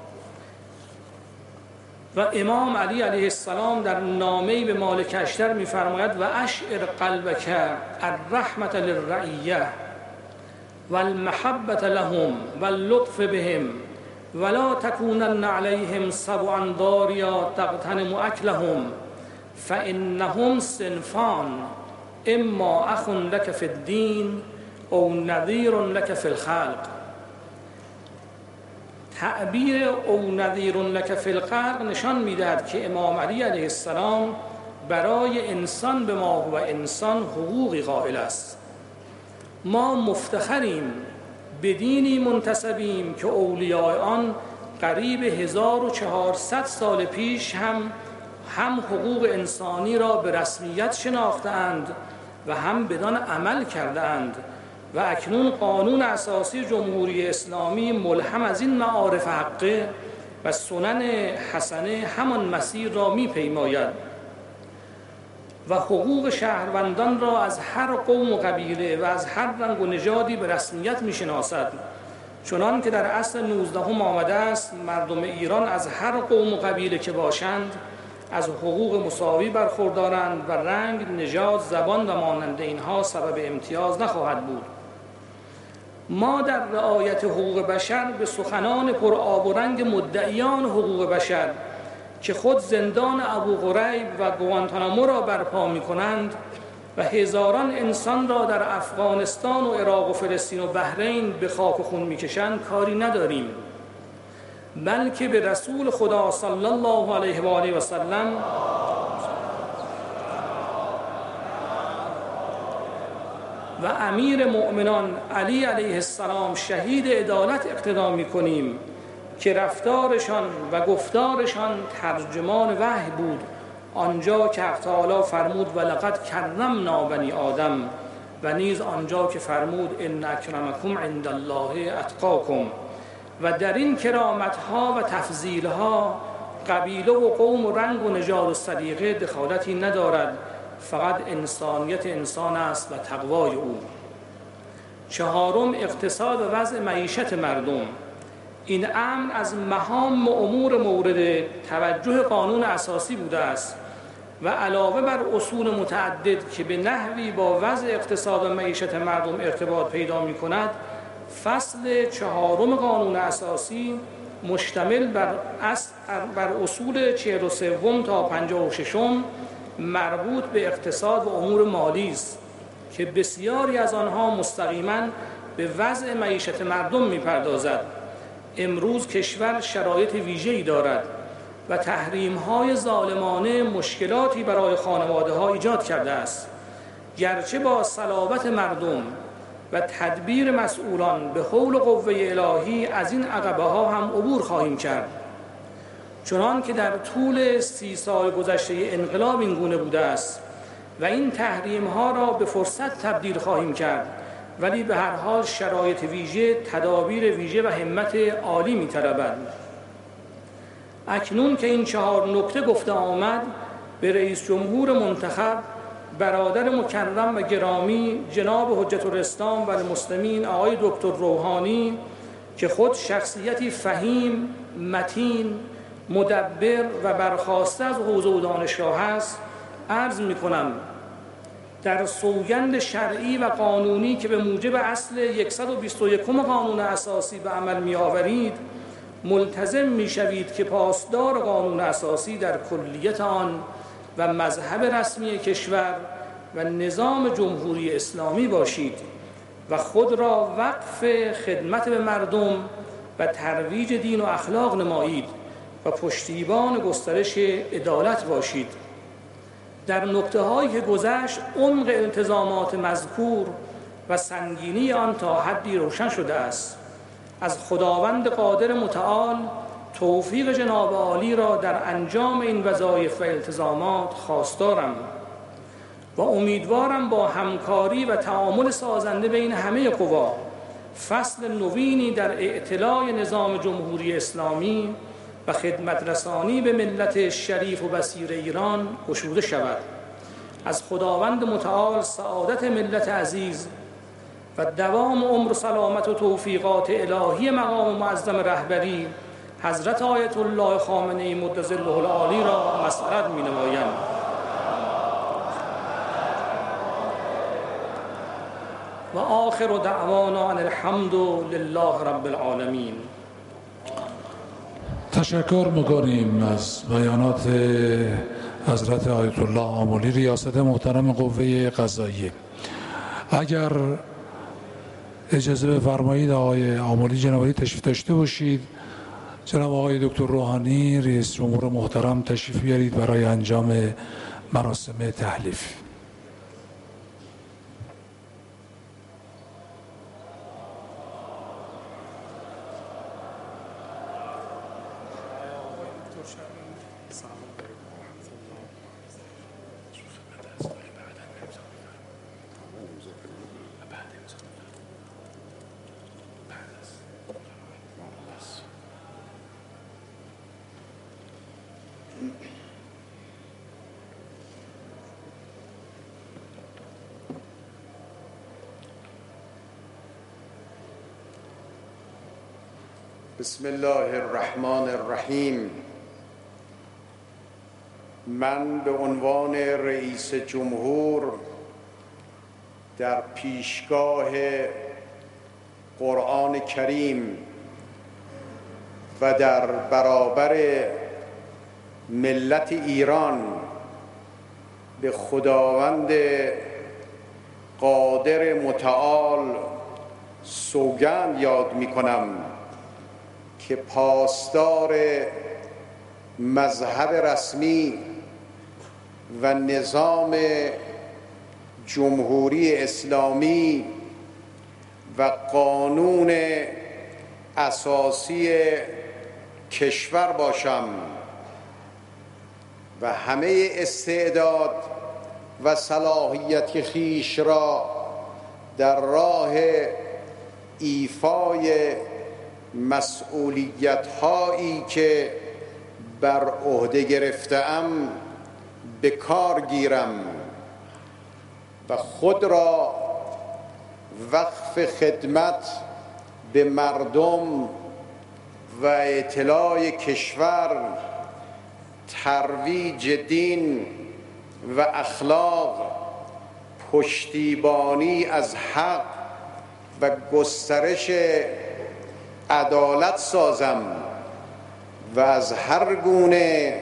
و امام علی علیه السلام در نامه‌ای به مالک اشتر می‌فرماید و اشعر قلبک الرحمة للرعیه والمحبة لهم واللطف بهم ولا تكونن عليهم سبعا ضاريا تغتنم اكلهم فانهم صنفان اما اخ لك في الدين او نذیر لك في الخلق. تعبیر او نذیر لك في الخلق نشان میدهد که امام علی علیه السلام برای انسان به ما و انسان حقوقی قائل است. ما مفتخریم به دینی منتسبیم که اولیاء آن قریب هزار و چهارصد سال پیش هم هم حقوق انسانی را به رسمیت شناختند و هم بدان عمل کردند و اکنون قانون اساسی جمهوری اسلامی ملهم از این معارف حقه و سنن حسنه همان مسیر را می‌پیماید و حقوق شهروندان را از هر قوم و قبیله و از هر رنگ و نژادی به رسمیت می‌شناسد، چنان که در اصل نوزدهم آمده است مردم ایران از هر قوم و قبیله که باشند از حقوق مساوی برخوردارند و رنگ، نژاد، زبان و مانند اینها سبب امتیاز نخواهد بود. ما در رعایت حقوق بشر به سخنان پر آب و رنگ مدعیان حقوق بشر که خود زندان ابو غریب و گوانتانامو را برپا می کنند و هزاران انسان را در افغانستان و عراق و فلسطین و بحرین به خاک و خون می کشند کاری نداریم، بلکه به رسول خدا صلی الله علیه و آله و سلم و امیر مؤمنان علی علیه السلام شهید عدالت اقتدا می کنیم که رفتارشان و گفتارشان ترجمان وحی بود، آنجا که حق تعالی فرمود ولقد کرمنا بنی آدم و نیز آنجا که فرمود ان اکرمکم عند الله اتقاکم. و در این کرامت‌ها و تفضیل‌ها قبیله و قوم و رنگ و نژاد و سلیقه دخالتی ندارد، فقط انسانیت انسان است و تقوای او. چهارم، اقتصاد و وضع معیشت مردم. این امر از مهام امور مورد توجه قانون اساسی بوده است و علاوه بر اصول متعدد که به نحوی با وضع اقتصاد و معیشت مردم ارتباط پیدا می کند، فصل چهارم قانون اساسی مشتمل بر, بر اصول چهل و سوم تا پنجاه و ششم مربوط به اقتصاد و امور مالی است که بسیاری از آنها مستقیما به وضع معیشت مردم می‌پردازد. امروز کشور شرایط ویژه‌ای دارد و تحریم‌های ظالمانه مشکلاتی برای خانواده‌ها ایجاد کرده است. گرچه با صلابت مردم و تدبیر مسئولان به حول و قوه الهی از این عقبه‌ها هم عبور خواهیم کرد، چنان که در طول سی سال گذشته انقلاب این گونه بوده است و این تحریم‌ها را به فرصت تبدیل خواهیم کرد، ولی به هر حال شرایط ویژه تدابیر ویژه و همت عالی می‌طلبد. اکنون که این چهار نکته گفته آمد، به رئیس جمهور منتخب برادر مکرم و گرامی جناب حجت الاسلام و المسلمین آقای دکتر روحانی که خود شخصیتی فهیم، متین، مدبر و برخاسته از حوزه و دانشگاه است، عرض می‌کنم در سوگند شرعی و قانونی که به موجب اصل صد و بیست و یکم قانون اساسی به عمل می‌آورید، ملتزم می‌شوید که پاسدار قانون اساسی در کلیت آن و مذهب رسمی کشور و نظام جمهوری اسلامی باشید و خود را وقف خدمت به مردم و ترویج دین و اخلاق نمایید و پشتیبان گسترش عدالت باشید. در نکته‌هایی که گذشت عمق التزامات مذکور و سنگینی آن تا حدی روشن شده است. از خداوند قادر متعال توفیق جناب عالی را در انجام این وظایف و التزامات خواستارم و امیدوارم با همکاری و تعامل سازنده بین همه قوا فصل نوینی در اعتلاء نظام جمهوری اسلامی و خدمت رسانی به ملت شریف و بصیر ایران گشوده شود. از خداوند متعال سعادت ملت عزیز و دوام عمر و سلامت و توفیقات الهی مقام معظم رهبری حضرت آیت الله خامنه‌ای مد ظله العالی را مسرت می‌نمایم. و آخر دعوانا ان الحمد لله رب العالمین. تشکر میکنیم از بیانات حضرت آیت الله آملی ریاست محترم قوه قضاییه. اگر اجازه بفرمایید آقای آملی جنابالی تشریف داشته باشید. جناب آقای دکتر روحانی رئیس جمهور محترم تشریف بیارید برای انجام مراسم تحلیف. بسم الله الرحمن الرحیم. من به عنوان رئیس جمهور در پیشگاه قرآن کریم و در برابر ملت ایران به خداوند قادر متعال سوگند یاد می کنم که پاسدار مذهب رسمی و نظام جمهوری اسلامی و قانون اساسی کشور باشم و همه استعداد و صلاحیت خویش را در راه ایفای مسئولیت هایی که بر عهده گرفته‌ام به کار گیرم و خود را وقف خدمت به مردم و اطلاع کشور، ترویج دین و اخلاق، پشتیبانی از حق و گسترش عدالت سازم و از هر گونه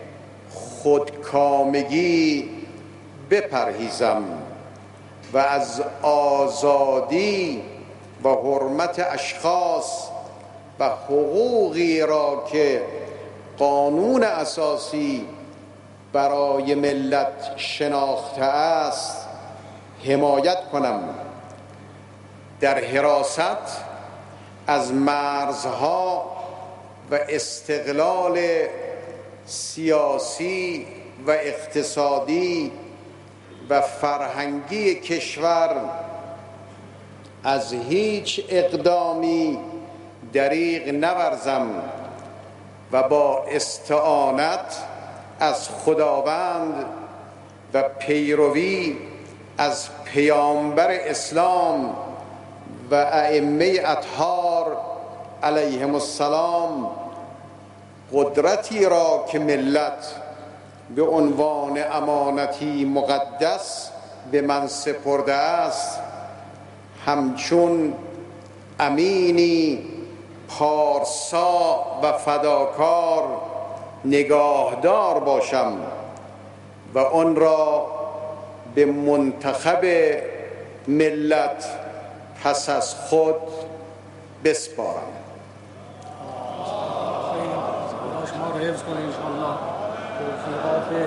خودکامگی بپرهیزم و از آزادی و حرمت اشخاص و حقوقی را که قانون اساسی برای ملت شناخته است حمایت کنم. در حراست از مرزها و استقلال سیاسی و اقتصادی و فرهنگی کشور از هیچ اقدامی دریغ نورزم و با استعانت از خداوند و پیروی از پیامبر اسلام و ائمه اطهار علیهم السلام قدرتی را که ملت به عنوان امانتی مقدس به من سپرده است همچون امینی پارسا و فداکار نگاهدار باشم و آن را به منتخب ملت پس از خود بسپارم. شما رو حفظ کنید انشاءالله. توفیقات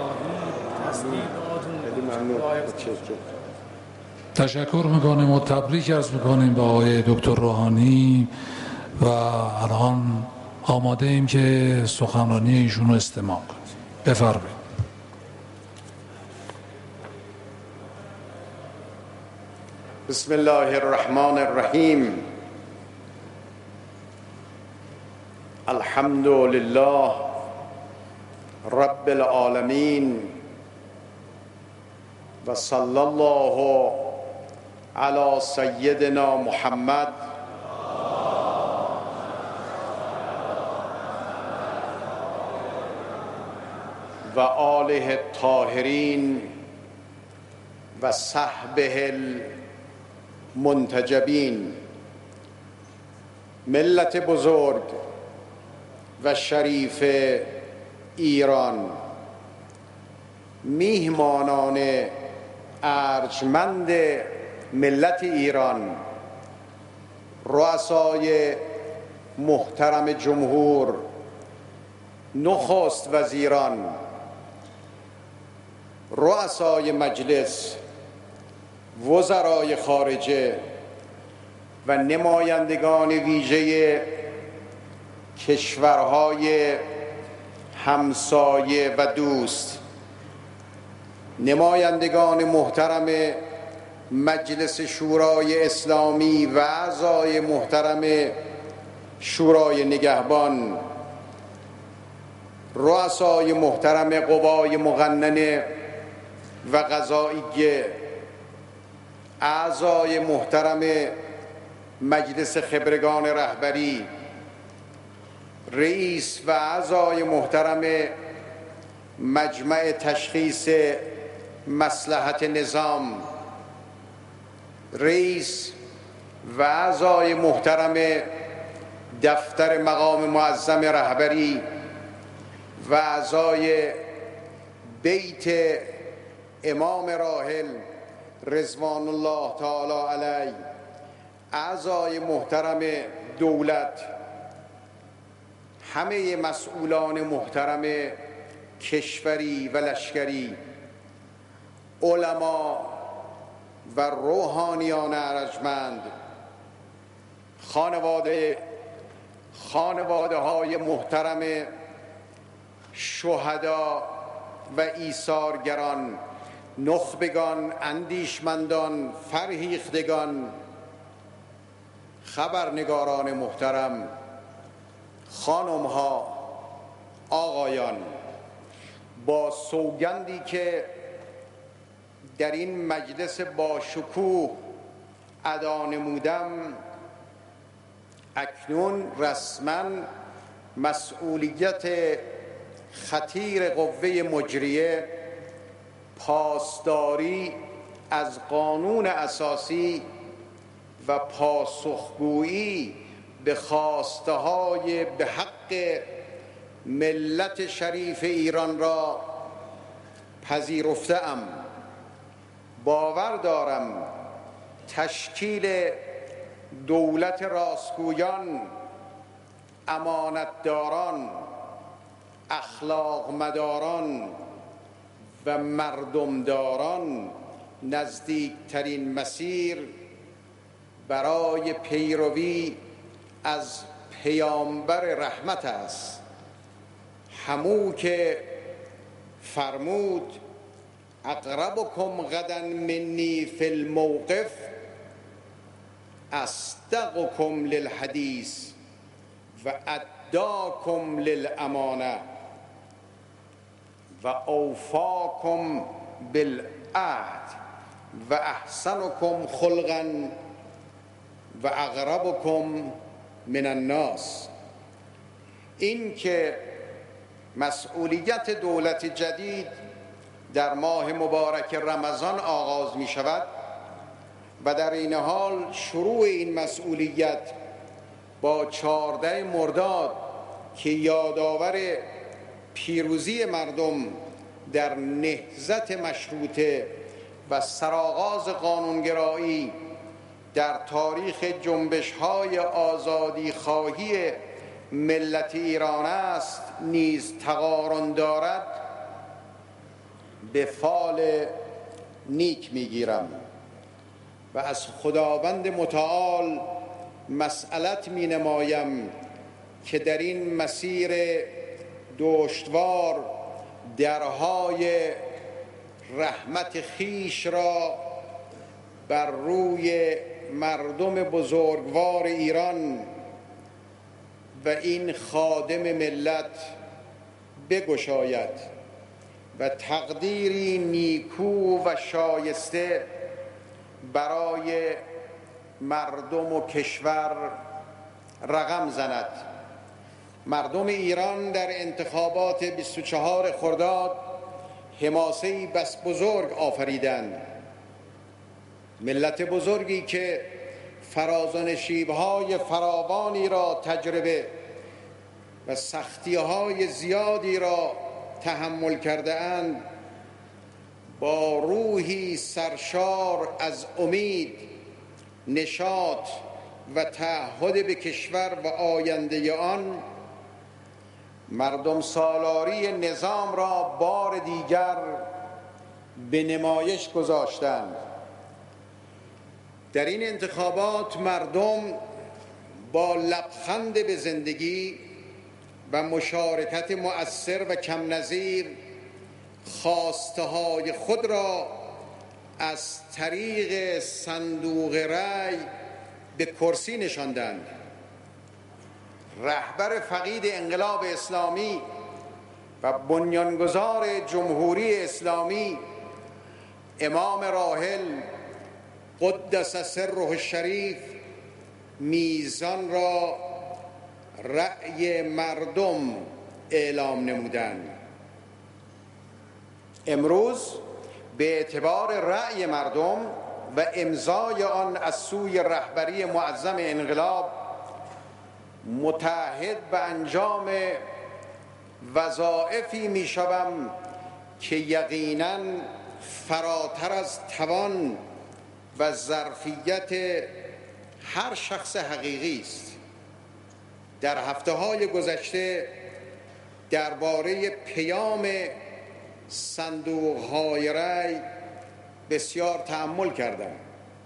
الهی تصدیقاتون. تشکر میکنیم و تبریک عرض میکنیم به آقای دکتر روحانی و الان آماده ایم که سخنرانی ایشون رو استماع کنیم. بفرمایید. بسم الله الرحمن الرحیم. الحمد لله رب العالمین و صلی الله علی سیدنا محمد و آله الطاهرین و صحبه المنتجبین. ملت بزرگ و شریف ایران، میهمانان ارجمند ملت ایران، رؤسای محترم جمهور، نخست وزیران، رؤسای مجلس، وزرای خارجه و نمایندگان ویژه کشورهای همسایه و دوست، نمایندگان محترم مجلس شورای اسلامی و اعضای محترم شورای نگهبان، رؤسای محترم قوای مقننه و قضاییه، اعضای محترم مجلس خبرگان رهبری، رئیس و اعضای محترم مجمع تشخیص مصلحت نظام، رئیس و اعضای محترم دفتر مقام معظم رهبری و اعضای بیت امام راحل رضوان الله تعالی علیه، اعضای محترم دولت، همه مسئولان محترم کشوری و لشکری، علما و روحانیان ارجمند، خانواده خانواده های محترم شهدا و ایثارگران، نخبگان، اندیشمندان، فرهیختگان، خبرنگاران محترم، خانمها، آقایان، با سوگندی که در این مجلس با شکوه ادا نمودم، اکنون رسما مسئولیت خطیر قوه مجریه پاسداری از قانون اساسی و پاسخگویی به خواسته های به حق ملت شریف ایران را پذیرفته‌ام. باور دارم تشکیل دولت راستگویان، امانتداران، اخلاق مداران و مردمداران نزدیکترین مسیر برای پیروی از پیامبر رحمت است، همو که فرمود اقربکم غدا منی فی الموقف اصدقکم للحدیث و اداکم للامانه و اوفاکم بالعهد و احسنکم خلقا و اقربکم من الناس. این که مسئولیت دولت جدید در ماه مبارک رمضان آغاز می شود و در این حال شروع این مسئولیت با چهارده مرداد که یادآور پیروزی مردم در نهضت مشروطه و سرآغاز قانونگرایی در تاریخ جنبش‌های آزادی خواهی ملت ایران است نیز تقارن دارد، به فال نیک میگیرم و از خداوند متعال مسئلت می نمایم که در این مسیر دشوار درهای رحمت خیش را بر روی مردم بزرگوار ایران و این خادم ملت بگشاید و تقدیری نیکو و شایسته برای مردم و کشور رقم زند. مردم ایران در انتخابات بیست و چهار خرداد حماسه‌ای بس بزرگ آفریدند. ملت بزرگی که فراز و نشیب‌های فراوانی را تجربه و سختی‌های زیادی را تحمل کرده اند، با روحی سرشار از امید، نشاط و تعهد به کشور و آینده آن، مردم سالاری نظام را بار دیگر به نمایش گذاشتند. در این انتخابات مردم با لبخند به زندگی و مشارکت مؤثر و کم نظیر خواسته های خود را از طریق صندوق رای به کرسی نشاندند. رهبر فقید انقلاب اسلامی و بنیانگذار جمهوری اسلامی امام راحل قدس سره الشریف میزان را رأی مردم اعلام نمودند. امروز به اعتبار رأی مردم و امضای آن از سوی رهبری معظم انقلاب متعهد به انجام وظایفی می شوم که یقیناً فراتر از توان و ظرفیت هر شخص حقیقی است. در هفته‌های گذشته درباره پیام صندوق‌های رای بسیار تأمل کردم.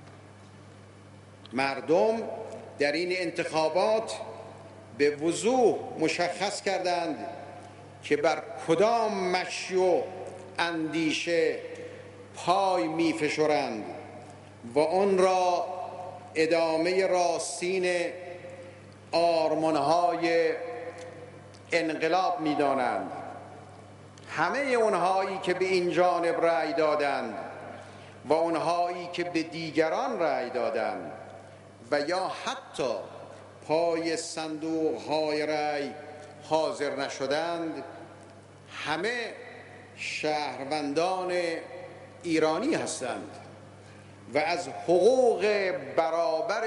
مردم در این انتخابات به وضوح مشخص کردند که بر کدام مشی و اندیشه پای می فشرند و آن را ادامه راستین آرمان‌های انقلاب می دانند. همه اونهایی که به این جانب رأی دادند و اونهایی که به دیگران رأی دادند و یا حتی پای صندوق‌های رأی حاضر نشدند، همه شهروندان ایرانی هستند و از حقوق برابر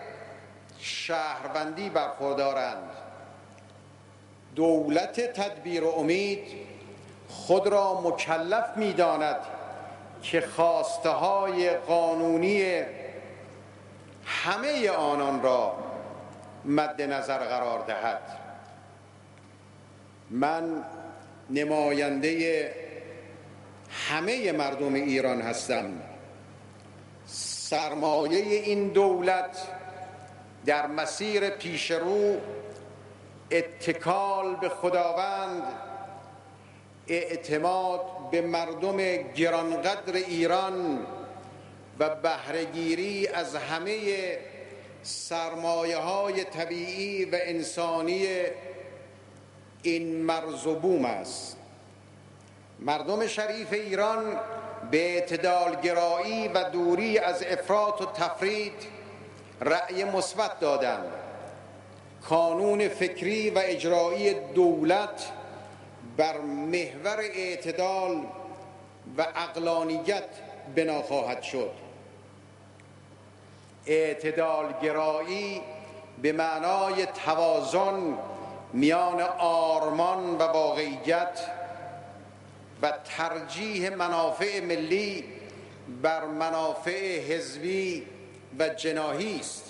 شهروندی برخوردارند. دولت تدبیر و امید خود را مکلف می‌داند که خواسته های قانونی همه آنان را مد نظر قرار دهد. من نماینده همه مردم ایران هستم. سرمایه این دولت در مسیر پیشرو اتکال به خداوند، اعتماد به مردم گرانقدر ایران و بهره‌گیری از همه سرمایه‌های طبیعی و انسانی این مرز و بوم است. مردم شریف ایران به اعتدالگرایی و دوری از افراط و تفرید رأی مثبت دادند. کانون فکری و اجرایی دولت بر محور اعتدال و عقلانیت بنا خواهد شد. اعتدالگرایی به معنای توازن میان آرمان و واقعیت و ترجیح منافع ملی بر منافع حزبی و جناحی است.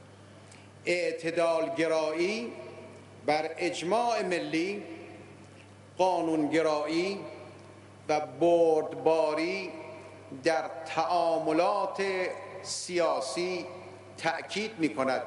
اعتدالگرایی بر اجماع ملی، قانونگرایی و بردباری در تعاملات سیاسی تأکید می کند.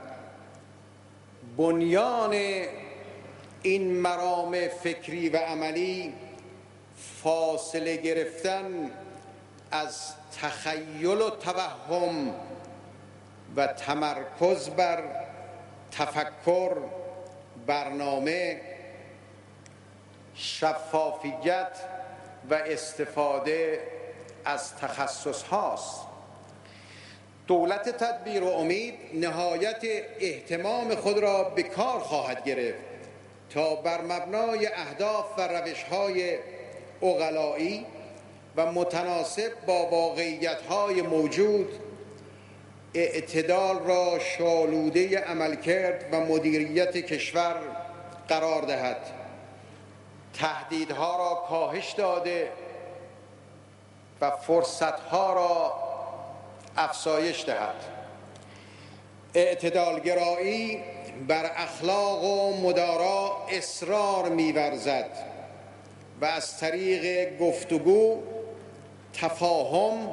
بنیان این مرام فکری و عملی فاصله گرفتن از تخیل و توهم و تمرکز بر تفکر، برنامه، شفافیت و استفاده از تخصص هاست. دولت تدبیر و امید نهایت اهتمام خود را به کار خواهد گرفت تا بر مبنای اهداف و روش‌های عقلایی و متناسب با واقعیت‌های موجود اعتدال را شالوده عملکرد و مدیریت کشور قرار دهد، تهدیدها را کاهش داده و فرصتها را افزایش دهد. اعتدالگرایی بر اخلاق و مدارا اصرار می‌ورزد و از طریق گفتگو، تفاهم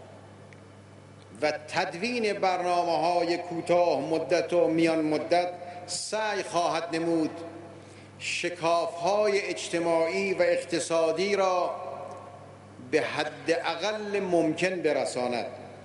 و تدوین برنامه‌های کوتاه مدت و میان مدت سعی خواهد نمود شکاف‌های اجتماعی و اقتصادی را به حد اقل ممکن برساند.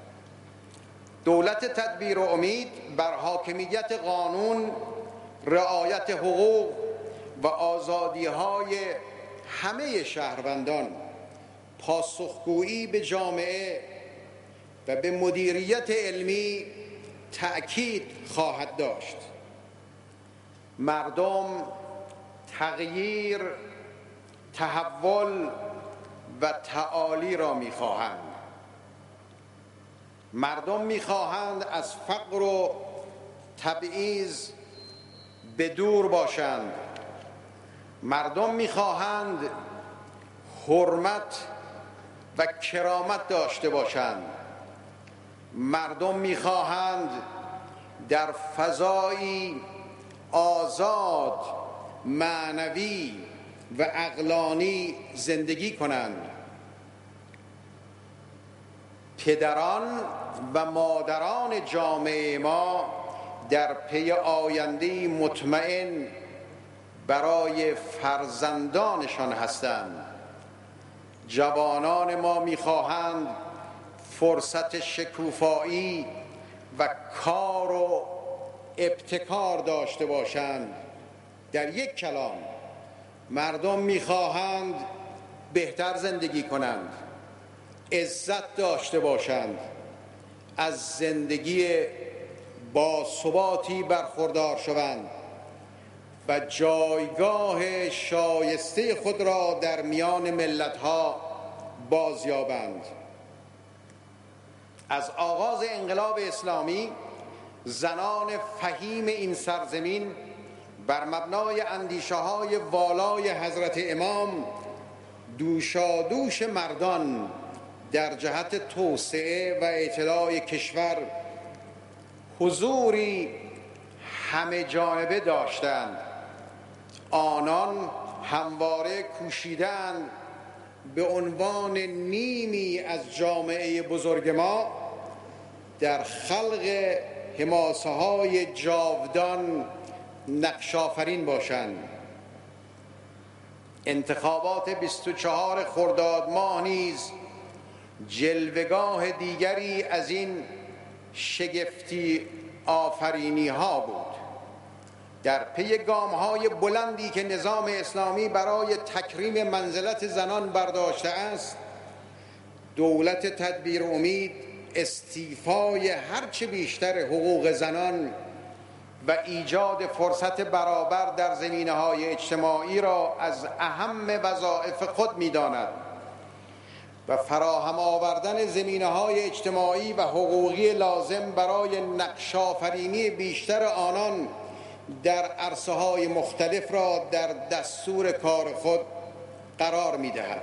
دولت تدبیر و امید بر حاکمیت قانون، رعایت حقوق و آزادی‌های همه شهروندان، پاسخگویی به جامعه و به مدیریت علمی تأکید خواهد داشت. مردم تغییر، تحول و تعالی را می‌خواهند. مردم می‌خواهند از فقر و تبعیض به دور باشند. مردم می‌خواهند حرمت و کرامت داشته باشند. مردم می‌خواهند در فضایی آزاد، معنوی و عقلانی زندگی کنند. پدران و مادران جامعه ما در پی آینده‌ای مطمئن برای فرزندانشان هستند. جوانان ما می‌خواهند فرصت شکوفایی و کار و ابتکار داشته باشند. در یک کلام، مردم می‌خواهند بهتر زندگی کنند، عزت داشته باشند، از زندگی باثباتی برخوردار شوند و جایگاه شایسته خود را در میان ملت‌ها بازیابند. از آغاز انقلاب اسلامی زنان فهیم این سرزمین بر مبنای اندیشه‌های والای حضرت امام دوشادوش مردان در جهت توسعه و اطلاع کشور حضوری همه جانبه داشتند. آنان همواره کوشیدند به عنوان نیمی از جامعه بزرگ ما در خلق حماسه‌های جاودان نقش آفرین باشند. انتخابات بیست و چهار خرداد ماه نیز جلوه‌گاه دیگری از این شگفتی آفرینی ها بود. در پی گام‌های بلندی که نظام اسلامی برای تکریم منزلت زنان برداشته است، دولت تدبیر امید استیفای هرچه بیشتر حقوق زنان و ایجاد فرصت برابر در زمینه‌های اجتماعی را از اهم وظایف خود می‌داند و فراهم آوردن زمینه‌های اجتماعی و حقوقی لازم برای نقش‌آفرینی بیشتر آنان در عرصه‌های مختلف را در دستور کار خود قرار می‌دهد.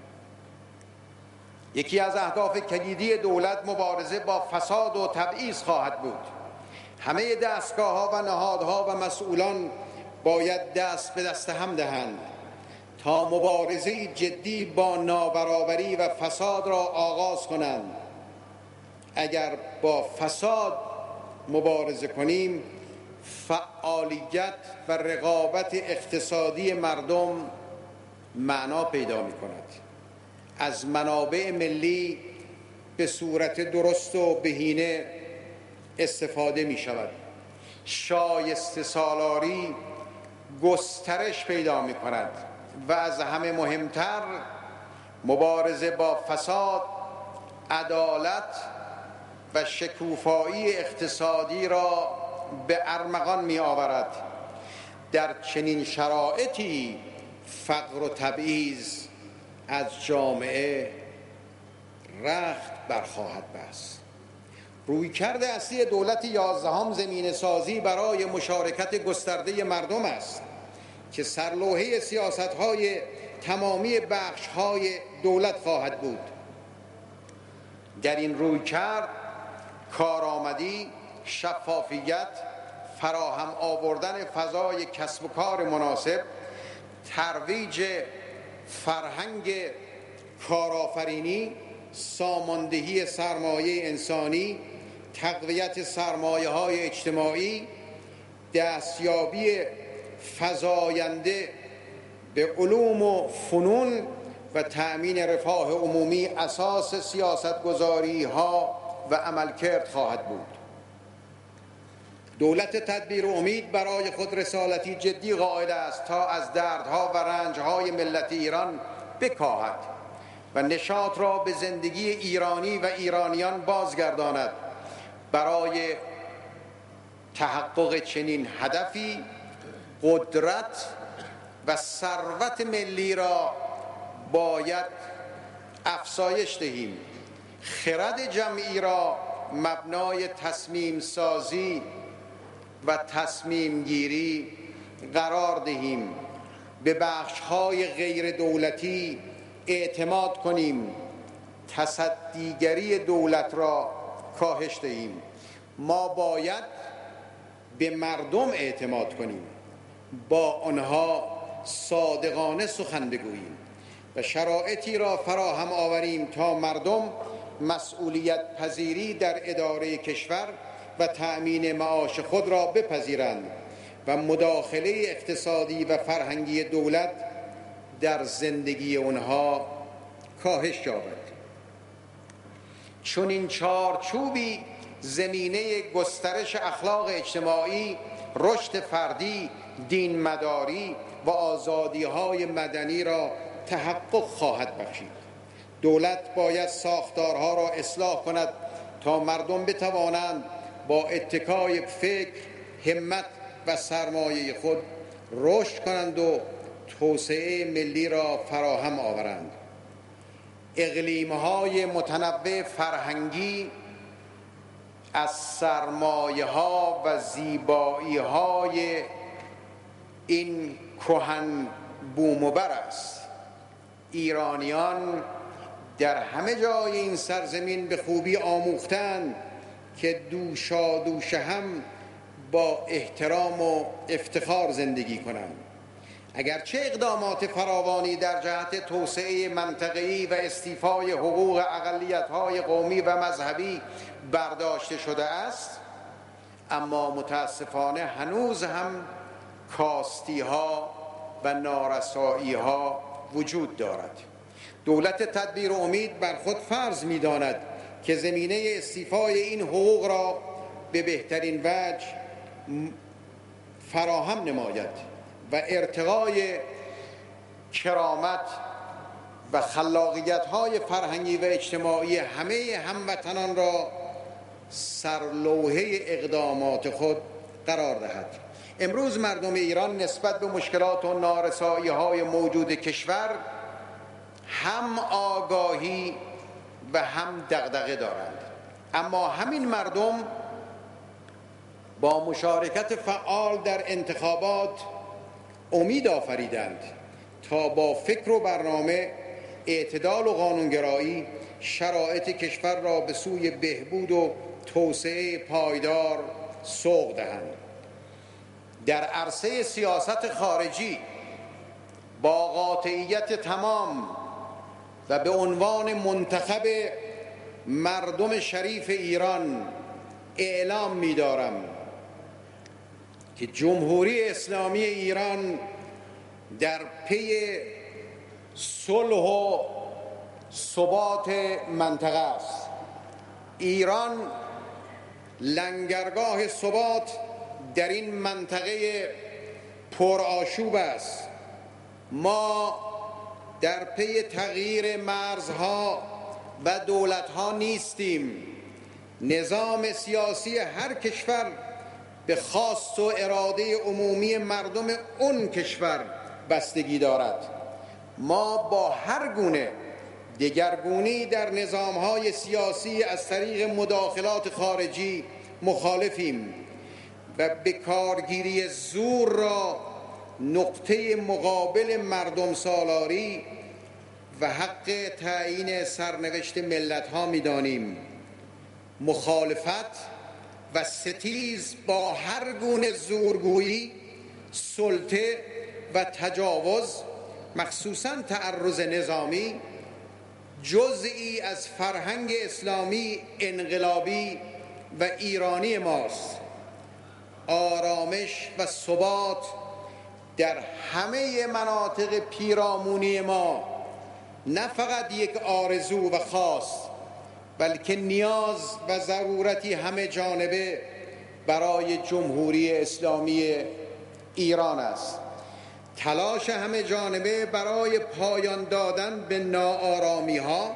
یکی از اهداف کلیدی دولت مبارزه با فساد و تبعیض خواهد بود. همه دستگاه‌ها و نهادها و مسئولان باید دست به دست هم دهند تا مبارزه جدی با نابرابری و فساد را آغاز کنند. اگر با فساد مبارزه کنیم، فعالیت و رقابت اقتصادی مردم معنا پیدا می کند. از منابع ملی به صورت درست و بهینه استفاده می شود. شایسته سالاری گسترش پیدا می کند و از همه مهمتر مبارزه با فساد، عدالت و شکوفایی اقتصادی را به ارمغان می آورد. در چنین شرایطی فقر و تبعیض از جامعه رخت برخواهد بست. رویکرد اصلی دولت یازدهم زمینه سازی برای مشارکت گسترده مردم است که سرلوحه سیاست‌های تمامی بخش‌های دولت خواهد بود. در این رویکرد کارآمدی، شفافیت، فراهم آوردن فضای کسب و کار مناسب، ترویج فرهنگ کارآفرینی، ساماندهی سرمایه انسانی، تقویت سرمایه‌های اجتماعی، دستیابی فزاینده به علوم و فنون و تأمین رفاه عمومی اساس سیاست‌گذاری‌ها و عملکرد خواهد بود. دولت تدبیر و امید برای خود رسالتی جدی قائل است تا از دردها و رنجهای ملت ایران بکاهد و نشاط را به زندگی ایرانی و ایرانیان بازگرداند. برای تحقق چنین هدفی قدرت و ثروت ملی را باید افزایش دهیم، خرد جمعی را مبنای تصمیم سازی و تصمیم گیری قرار دهیم، به بخش‌های غیر دولتی اعتماد کنیم، تصدیگری دولت را کاهش دهیم. ما باید به مردم اعتماد کنیم، با آنها صادقانه سخن بگوییم و شرایطی را فراهم آوریم تا مردم مسئولیت پذیری در اداره کشور و تأمین معاش خود را بپذیرند و مداخله اقتصادی و فرهنگی دولت در زندگی آنها کاهش یابد. چون این چارچوبی زمینه گسترش اخلاق اجتماعی، رشد فردی، دین مداری و آزادی‌های مدنی را تحقق خواهد بخشید. دولت باید ساختارها را اصلاح کند تا مردم بتوانند با اتکای فکر، همت و سرمایه خود رشد کنند و توسعه ملی را فراهم آورند. اقلیم‌های متنوع فرهنگی از سرمایه‌ها و زیبایی‌های این کهن بوم و بر است. ایرانیان در همه جای این سرزمین به خوبی آموختند که دوشا دوش هم با احترام و افتخار زندگی کنند. اگرچه اقدامات فراوانی در جهت توسعه منطقه‌ای و استیفای حقوق اقلیت‌های قومی و مذهبی برداشته شده است، اما متاسفانه هنوز هم کاستی‌ها و نارسایی‌ها وجود دارد. دولت تدبیر و امید بر خود فرض می‌داند که زمینه استیفای این حقوق را به بهترین وجه فراهم نماید و ارتقای کرامت و خلاقیت‌های فرهنگی و اجتماعی همه هموطنان را سرلوحه اقدامات خود قرار دهد. امروز مردم ایران نسبت به مشکلات و نارسایی‌های موجود کشور هم آگاهی و هم دغدغه دارند، اما همین مردم با مشارکت فعال در انتخابات امید آفریدند تا با فکر و برنامه، اعتدال و قانونگرایی شرایط کشور را به سوی بهبود و توسعه پایدار سوق دهند. در عرصه سیاست خارجی با قاطعیت تمام و به عنوان منتخب مردم شریف ایران اعلام می‌دارم که جمهوری اسلامی ایران در پی صلح و ثبات منطقه است. ایران لنگرگاه ثبات در این منطقه پرآشوب است. ما در پی تغییر مرزها و دولتها نیستیم. نظام سیاسی هر کشور به خواست و اراده عمومی مردم اون کشور بستگی دارد. ما با هر گونه دگرگونی در نظامهای سیاسی از طریق مداخلات خارجی مخالفیم و به کارگیری زور را نقطه مقابل مردم سالاری و حق تعیین سرنوشت ملت‌ها می‌دانیم. مخالفت و ستیز با هر گونه زورگویی، سلطه و تجاوز، مخصوصاً تعرض نظامی، جزئی از فرهنگ اسلامی انقلابی و ایرانی ماست. آرامش و ثبات در همه مناطق پیرامونی ما نه فقط یک آرزو و خواست، بلکه نیاز و ضرورتی همه جانبه برای جمهوری اسلامی ایران است. تلاش همه جانبه برای پایان دادن به ناآرامی‌ها،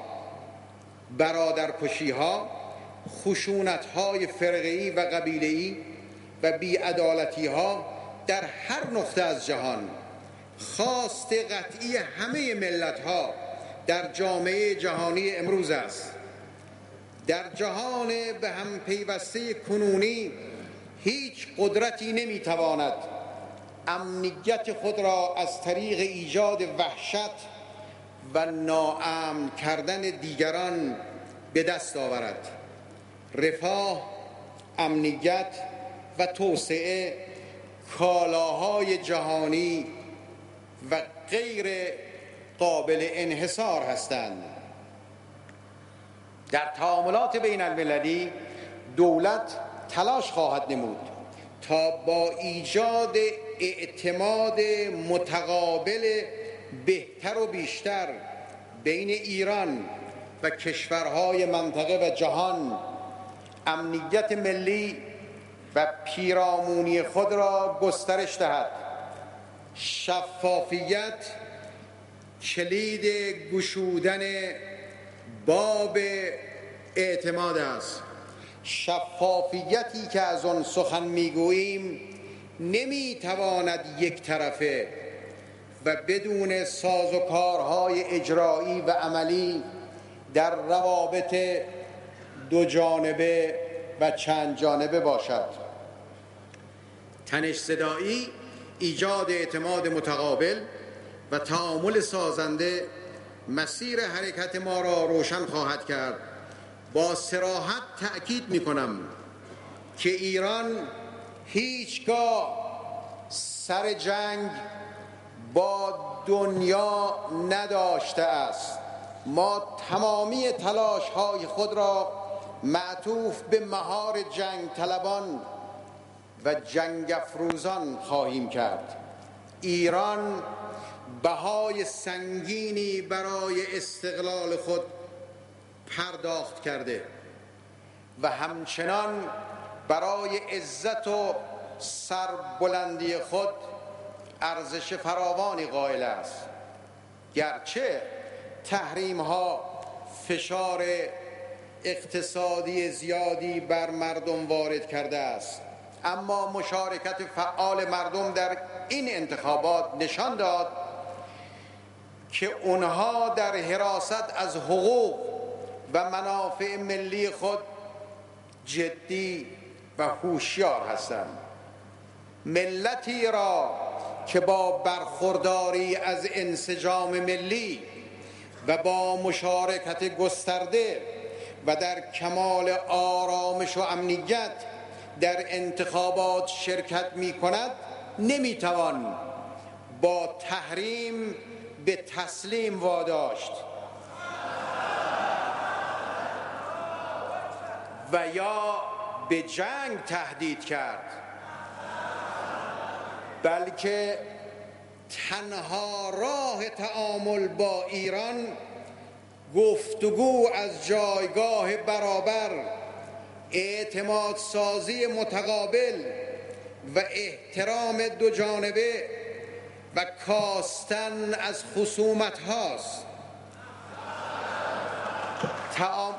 برادرکشی‌ها، خشونت‌های فرقه‌ای و قبیله‌ای و بی‌عدالتی‌ها در هر نقطه از جهان خواست قطعی همه ملت‌ها در جامعه جهانی امروز است. در جهان به هم پیوسته کنونی هیچ قدرتی نمی‌تواند امنیت خود را از طریق ایجاد وحشت و ناامن کردن دیگران به دست آورد. رفاه، امنیت و توسعه کالاهای جهانی و غیر قابل انحصار هستند. در تعاملات بین المللی دولت تلاش خواهد نمود تا با ایجاد اعتماد متقابل بهتر و بیشتر بین ایران و کشورهای منطقه و جهان امنیت ملی و پیرامونی خود را گسترش دهد. شفافیت کلید گشودن باب اعتماد است. شفافیتی که از آن سخن میگوییم نمیتواند یک طرفه و بدون سازوکارهای اجرایی و عملی در روابط دو جانبه و چند جانبه باشد. تنش زدایی، ایجاد اعتماد متقابل و تعامل سازنده مسیر حرکت ما را روشن خواهد کرد. با صراحت تأکید می کنم که ایران هیچگاه سر جنگ با دنیا نداشته است. ما تمامی تلاش های خود را معطوف به مهار جنگ طلبان و جنگ افروزان خواهیم کرد. ایران بهای سنگینی برای استقلال خود پرداخت کرده و همچنان برای عزت و سربلندی خود ارزش فراوانی قائل است. گرچه تحریم ها فشار اقتصادی زیادی بر مردم وارد کرده است، اما مشارکت فعال مردم در این انتخابات نشان داد که اونها در حراست از حقوق و منافع ملی خود جدی و هوشیار هستند. ملتی را که با برخورداری از انسجام ملی و با مشارکت گسترده و در کمال آرامش و امنیت در انتخابات شرکت می کند نمی توان با تحریم به تسلیم واداشت و یا به جنگ تهدید کرد، بلکه تنها راه تعامل با ایران گفتگو از جایگاه برابر، اعتماد سازی متقابل و احترام دو جانبه و کاستن از خصومت هاست. تعام...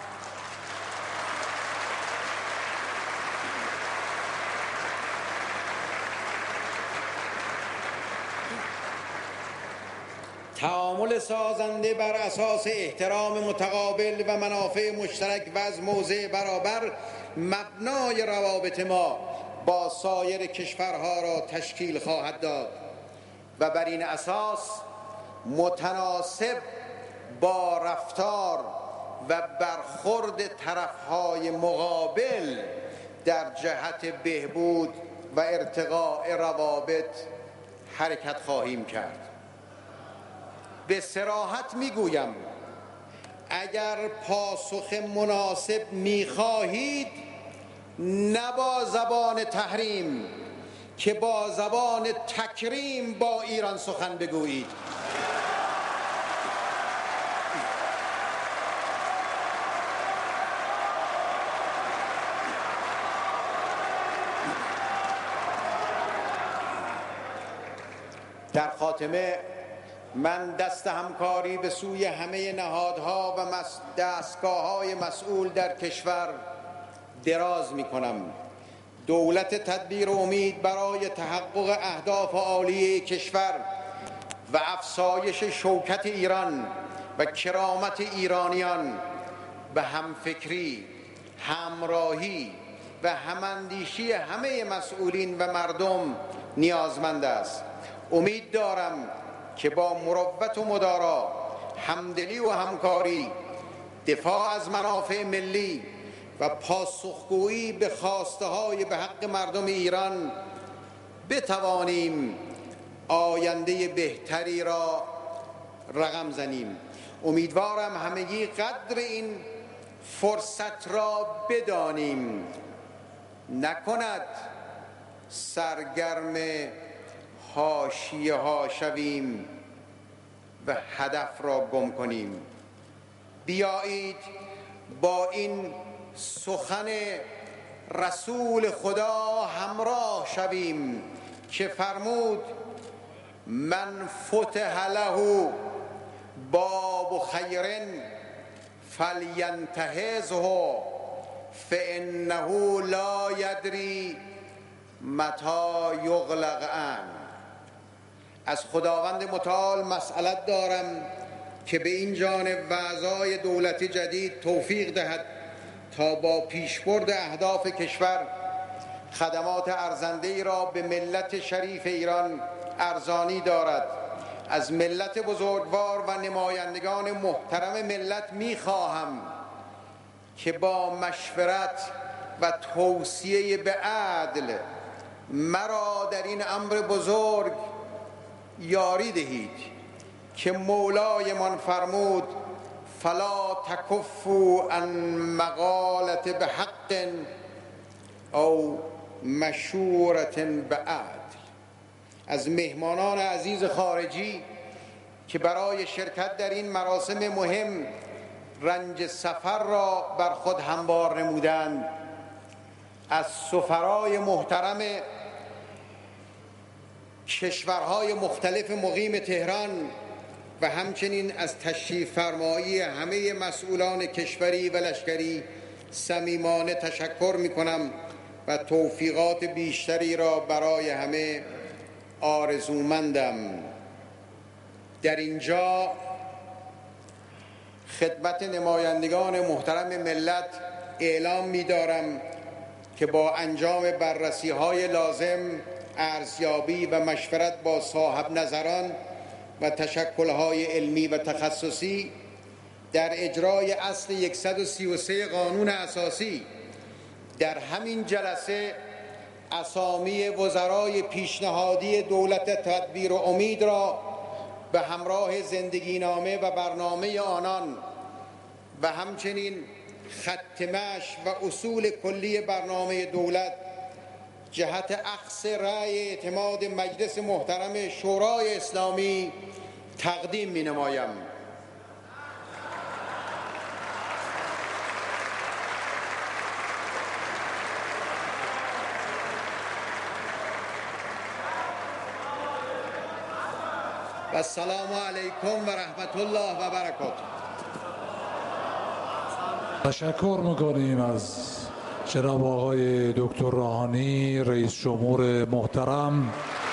تعامل سازنده بر اساس احترام متقابل و منافع مشترک و از موضع برابر مبنای روابط ما با سایر کشورها را تشکیل خواهد داد و بر این اساس متناسب با رفتار و برخورد طرفهای مقابل در جهت بهبود و ارتقاء روابط حرکت خواهیم کرد. به صراحت میگویم اگر پاسخ مناسب میخواهید نه با زبان تحریم که با زبان تکریم با ایران سخن بگویید. در خاتمه من دست همکاری به سوی همه نهادها و دستگاه‌های مسئول در کشور دراز می‌کنم. دولت تدبیر امید برای تحقق اهداف عالی کشور و افزایش شوکت ایران و کرامت ایرانیان به همفکری، همراهی و هماندیشی همه مسئولین و مردم نیازمند است. امید دارم که با مروت و مدارا، همدلی و همکاری، دفاع از منافع ملی و پاسخگویی به خواسته های به حق مردم ایران بتوانیم آینده بهتری را رقم زنیم. امیدوارم همگی قدر این فرصت را بدانیم، نکند سرگرم حاشیه ها شویم و هدف را گم کنیم. بیایید با این سخن رسول خدا همراه شویم که فرمود من فتح له باب خیر فلینتهزه فانه لا یدری متی یغلق عنه. از خداوند متعال مسئلت دارم که به این جانب و اعضای دولت جدید توفیق دهد تا با پیشبرد اهداف کشور خدمات ارزنده‌ای را به ملت شریف ایران ارزانی دارد. از ملت بزرگوار و نمایندگان محترم ملت می‌خواهم که با مشورت و توصیه به عدل مرا در این امر بزرگ یاری دهید که مولایمان فرمود فلا تکفوا عن مقالة بحق او مشورة بعدل. از مهمانان عزیز خارجی که برای شرکت در این مراسم مهم رنج سفر را بر خود هموار نمودند، از سفرای محترم کشورهای مختلف مقیم تهران و همچنین از تشریف فرمایی همه مسئولان کشوری و لشکری صمیمانه تشکر می کنم و توفیقات بیشتری را برای همه آرزومندم. در اینجا خدمت نمایندگان محترم ملت اعلام می دارم که با انجام بررسی های لازم، ارزیابی و مشورت با صاحب نظران و تشکل های علمی و تخصصی در اجرای اصل صد و سی و سه قانون اساسی در همین جلسه اسامی وزرای پیشنهادی دولت تدبیر و امید را به همراه زندگی نامه و برنامه آنان و همچنین ختمش و اصول کلی برنامه دولت جهت اخذ رأی اعتماد مجلس محترم شورای اسلامی تقدیم می نمایم. و السلام علیکم و رحمت الله و برکاته. تشکر میکنیم از جناب آقای دکتر روحانی رئیس جمهور محترم.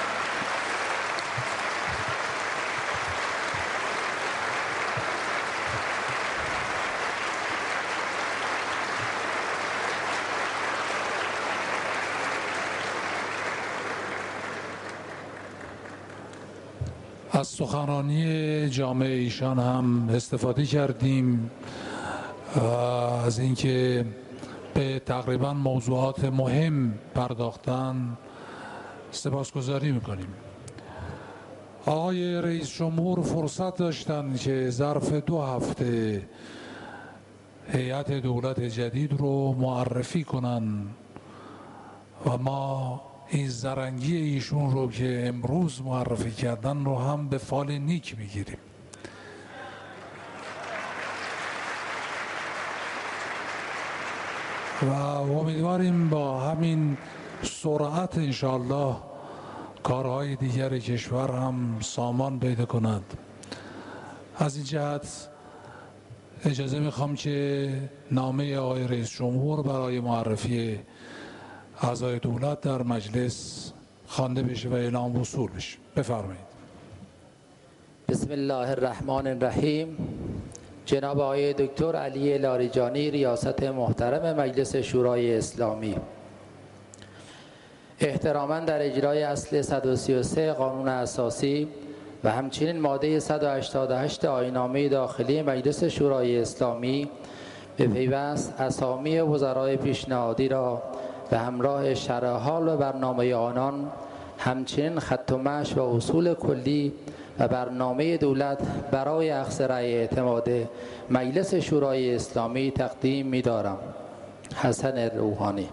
از سخنرانی جامع ایشان هم استفاده کردیم از اینکه به تقریبا موضوعات مهم پرداختن سپاسگزاری میکنیم. آقای رئیس جمهور فرصت داشتن که ظرف دو هفته هیئت دولت جدید رو معرفی کنن و ما این زرنگی ایشون رو که امروز معرفی کردن رو هم به فال نیک میگیریم. و امیدواریم با همین سرعت انشاءالله کارهای دیگر کشور هم سامان پیدا کند. از این جهت اجازه میخوام که نامه آقای رئیس جمهور برای معرفی اعضای دولت در مجلس خوانده بشه و اعلام وصول بشه. بفرمایید. بسم الله الرحمن الرحیم. جناب آقای دکتر علی لاریجانی ریاست محترم مجلس شورای اسلامی، احتراما در اجرای اصل صد و سی و سه قانون اساسی و همچنین ماده صد و هشتاد و هشت آیین‌نامه داخلی مجلس شورای اسلامی به پیوست اسامی وزرای پیشنهادی را به همراه شرح حال و برنامه آنان، همچنین خط و مشی و اصول کلی و برنامه دولت برای اخذ رأی اعتماد مجلس شورای اسلامی تقدیم می دارم. حسن روحانی.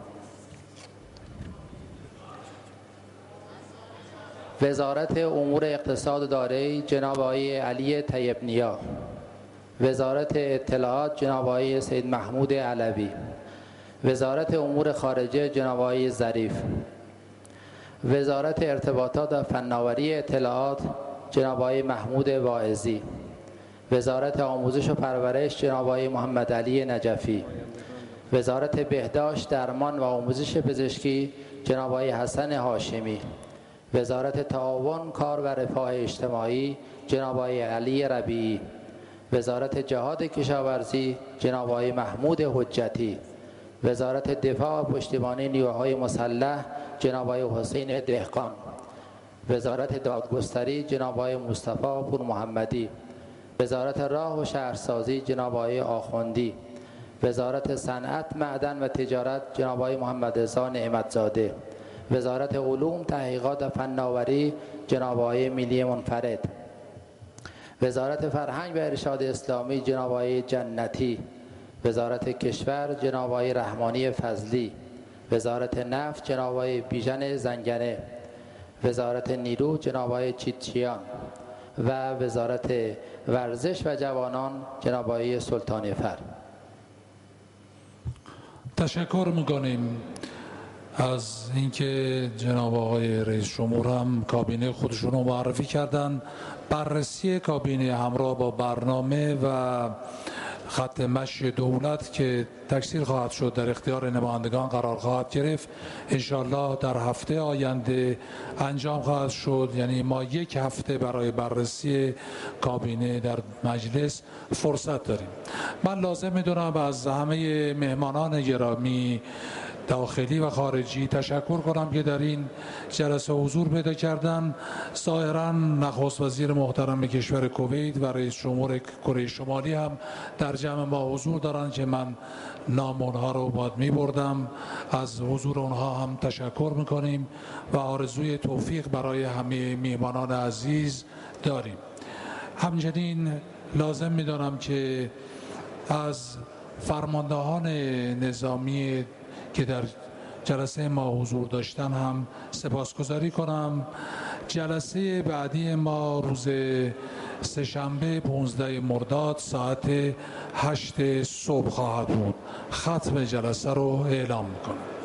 وزارت امور اقتصاد دارایی جناب آقای علی طیب نیا. وزارت اطلاعات جناب آقای سید محمود علوی. وزارت امور خارجه جناب آقای ظریف. وزارت ارتباطات و فناوری اطلاعات جناب آقای محمود واعظی. وزارت آموزش و پرورش جناب آقای محمد علی نجفی. وزارت بهداشت، درمان و آموزش پزشکی جناب آقای حسن هاشمی. وزارت تعاون، کار و رفاه اجتماعی جناب آقای علی ربیعی. وزارت جهاد کشاورزی جناب آقای محمود حجتی. وزارت دفاع و پشتیبانی نیروهای مسلح جناب آقای حسین دهقان. وزارت دادگستری جناب آقای مصطفی پور محمدی. وزارت راه و شهرسازی جناب آقای آخوندی. وزارت صنعت، معدن و تجارت جناب آقای محمد رضا نعمتزاده. وزارت علوم، تحقیقات و فناوری جناب آقای میلی منفرد. وزارت فرهنگ و ارشاد اسلامی جناب آقای جنتی. وزارت کشور جناب آقای رحمانی فضلی. وزارت نفت جناب آقای بیژن زنگنه. وزارت نیرو جناب آقای چیتچیان و وزارت ورزش و جوانان جناب آقای سلطانی فر. تشکر میکنیم از اینکه جناب آقای رئیس جمهور هم کابینه خودشون رو معرفی کردن. بررسی کابینه همراه با برنامه و خط مشی دولت که تکثیر خواهد شد در اختیار نمایندگان قرار خواهد گرفت، انشالله در هفته آینده انجام خواهد شد. یعنی ما یک هفته برای بررسی کابینه در مجلس فرصت داریم. من لازم میدونم از همه مهمانان گرامی داخلی و خارجی تشکر کنم که در این جلسه حضور پیدا کردن. ظاهراً نخست وزیر محترم کشور کویت و رئیس جمهور کره شمالی هم در جمع ما حضور دارن که من نام اونها رو باید می بردم. از حضور اونها هم تشکر میکنیم و آرزوی توفیق برای همه میهمانان عزیز داریم. همچنین لازم میدانم که از فرماندهان نظامی که در جلسه ما حضور داشتن هم سپاسگزاری کنم. جلسه بعدی ما روز سه‌شنبه پانزده مرداد ساعت هشت صبح خواهد بود. ختم جلسه رو اعلام میکنم.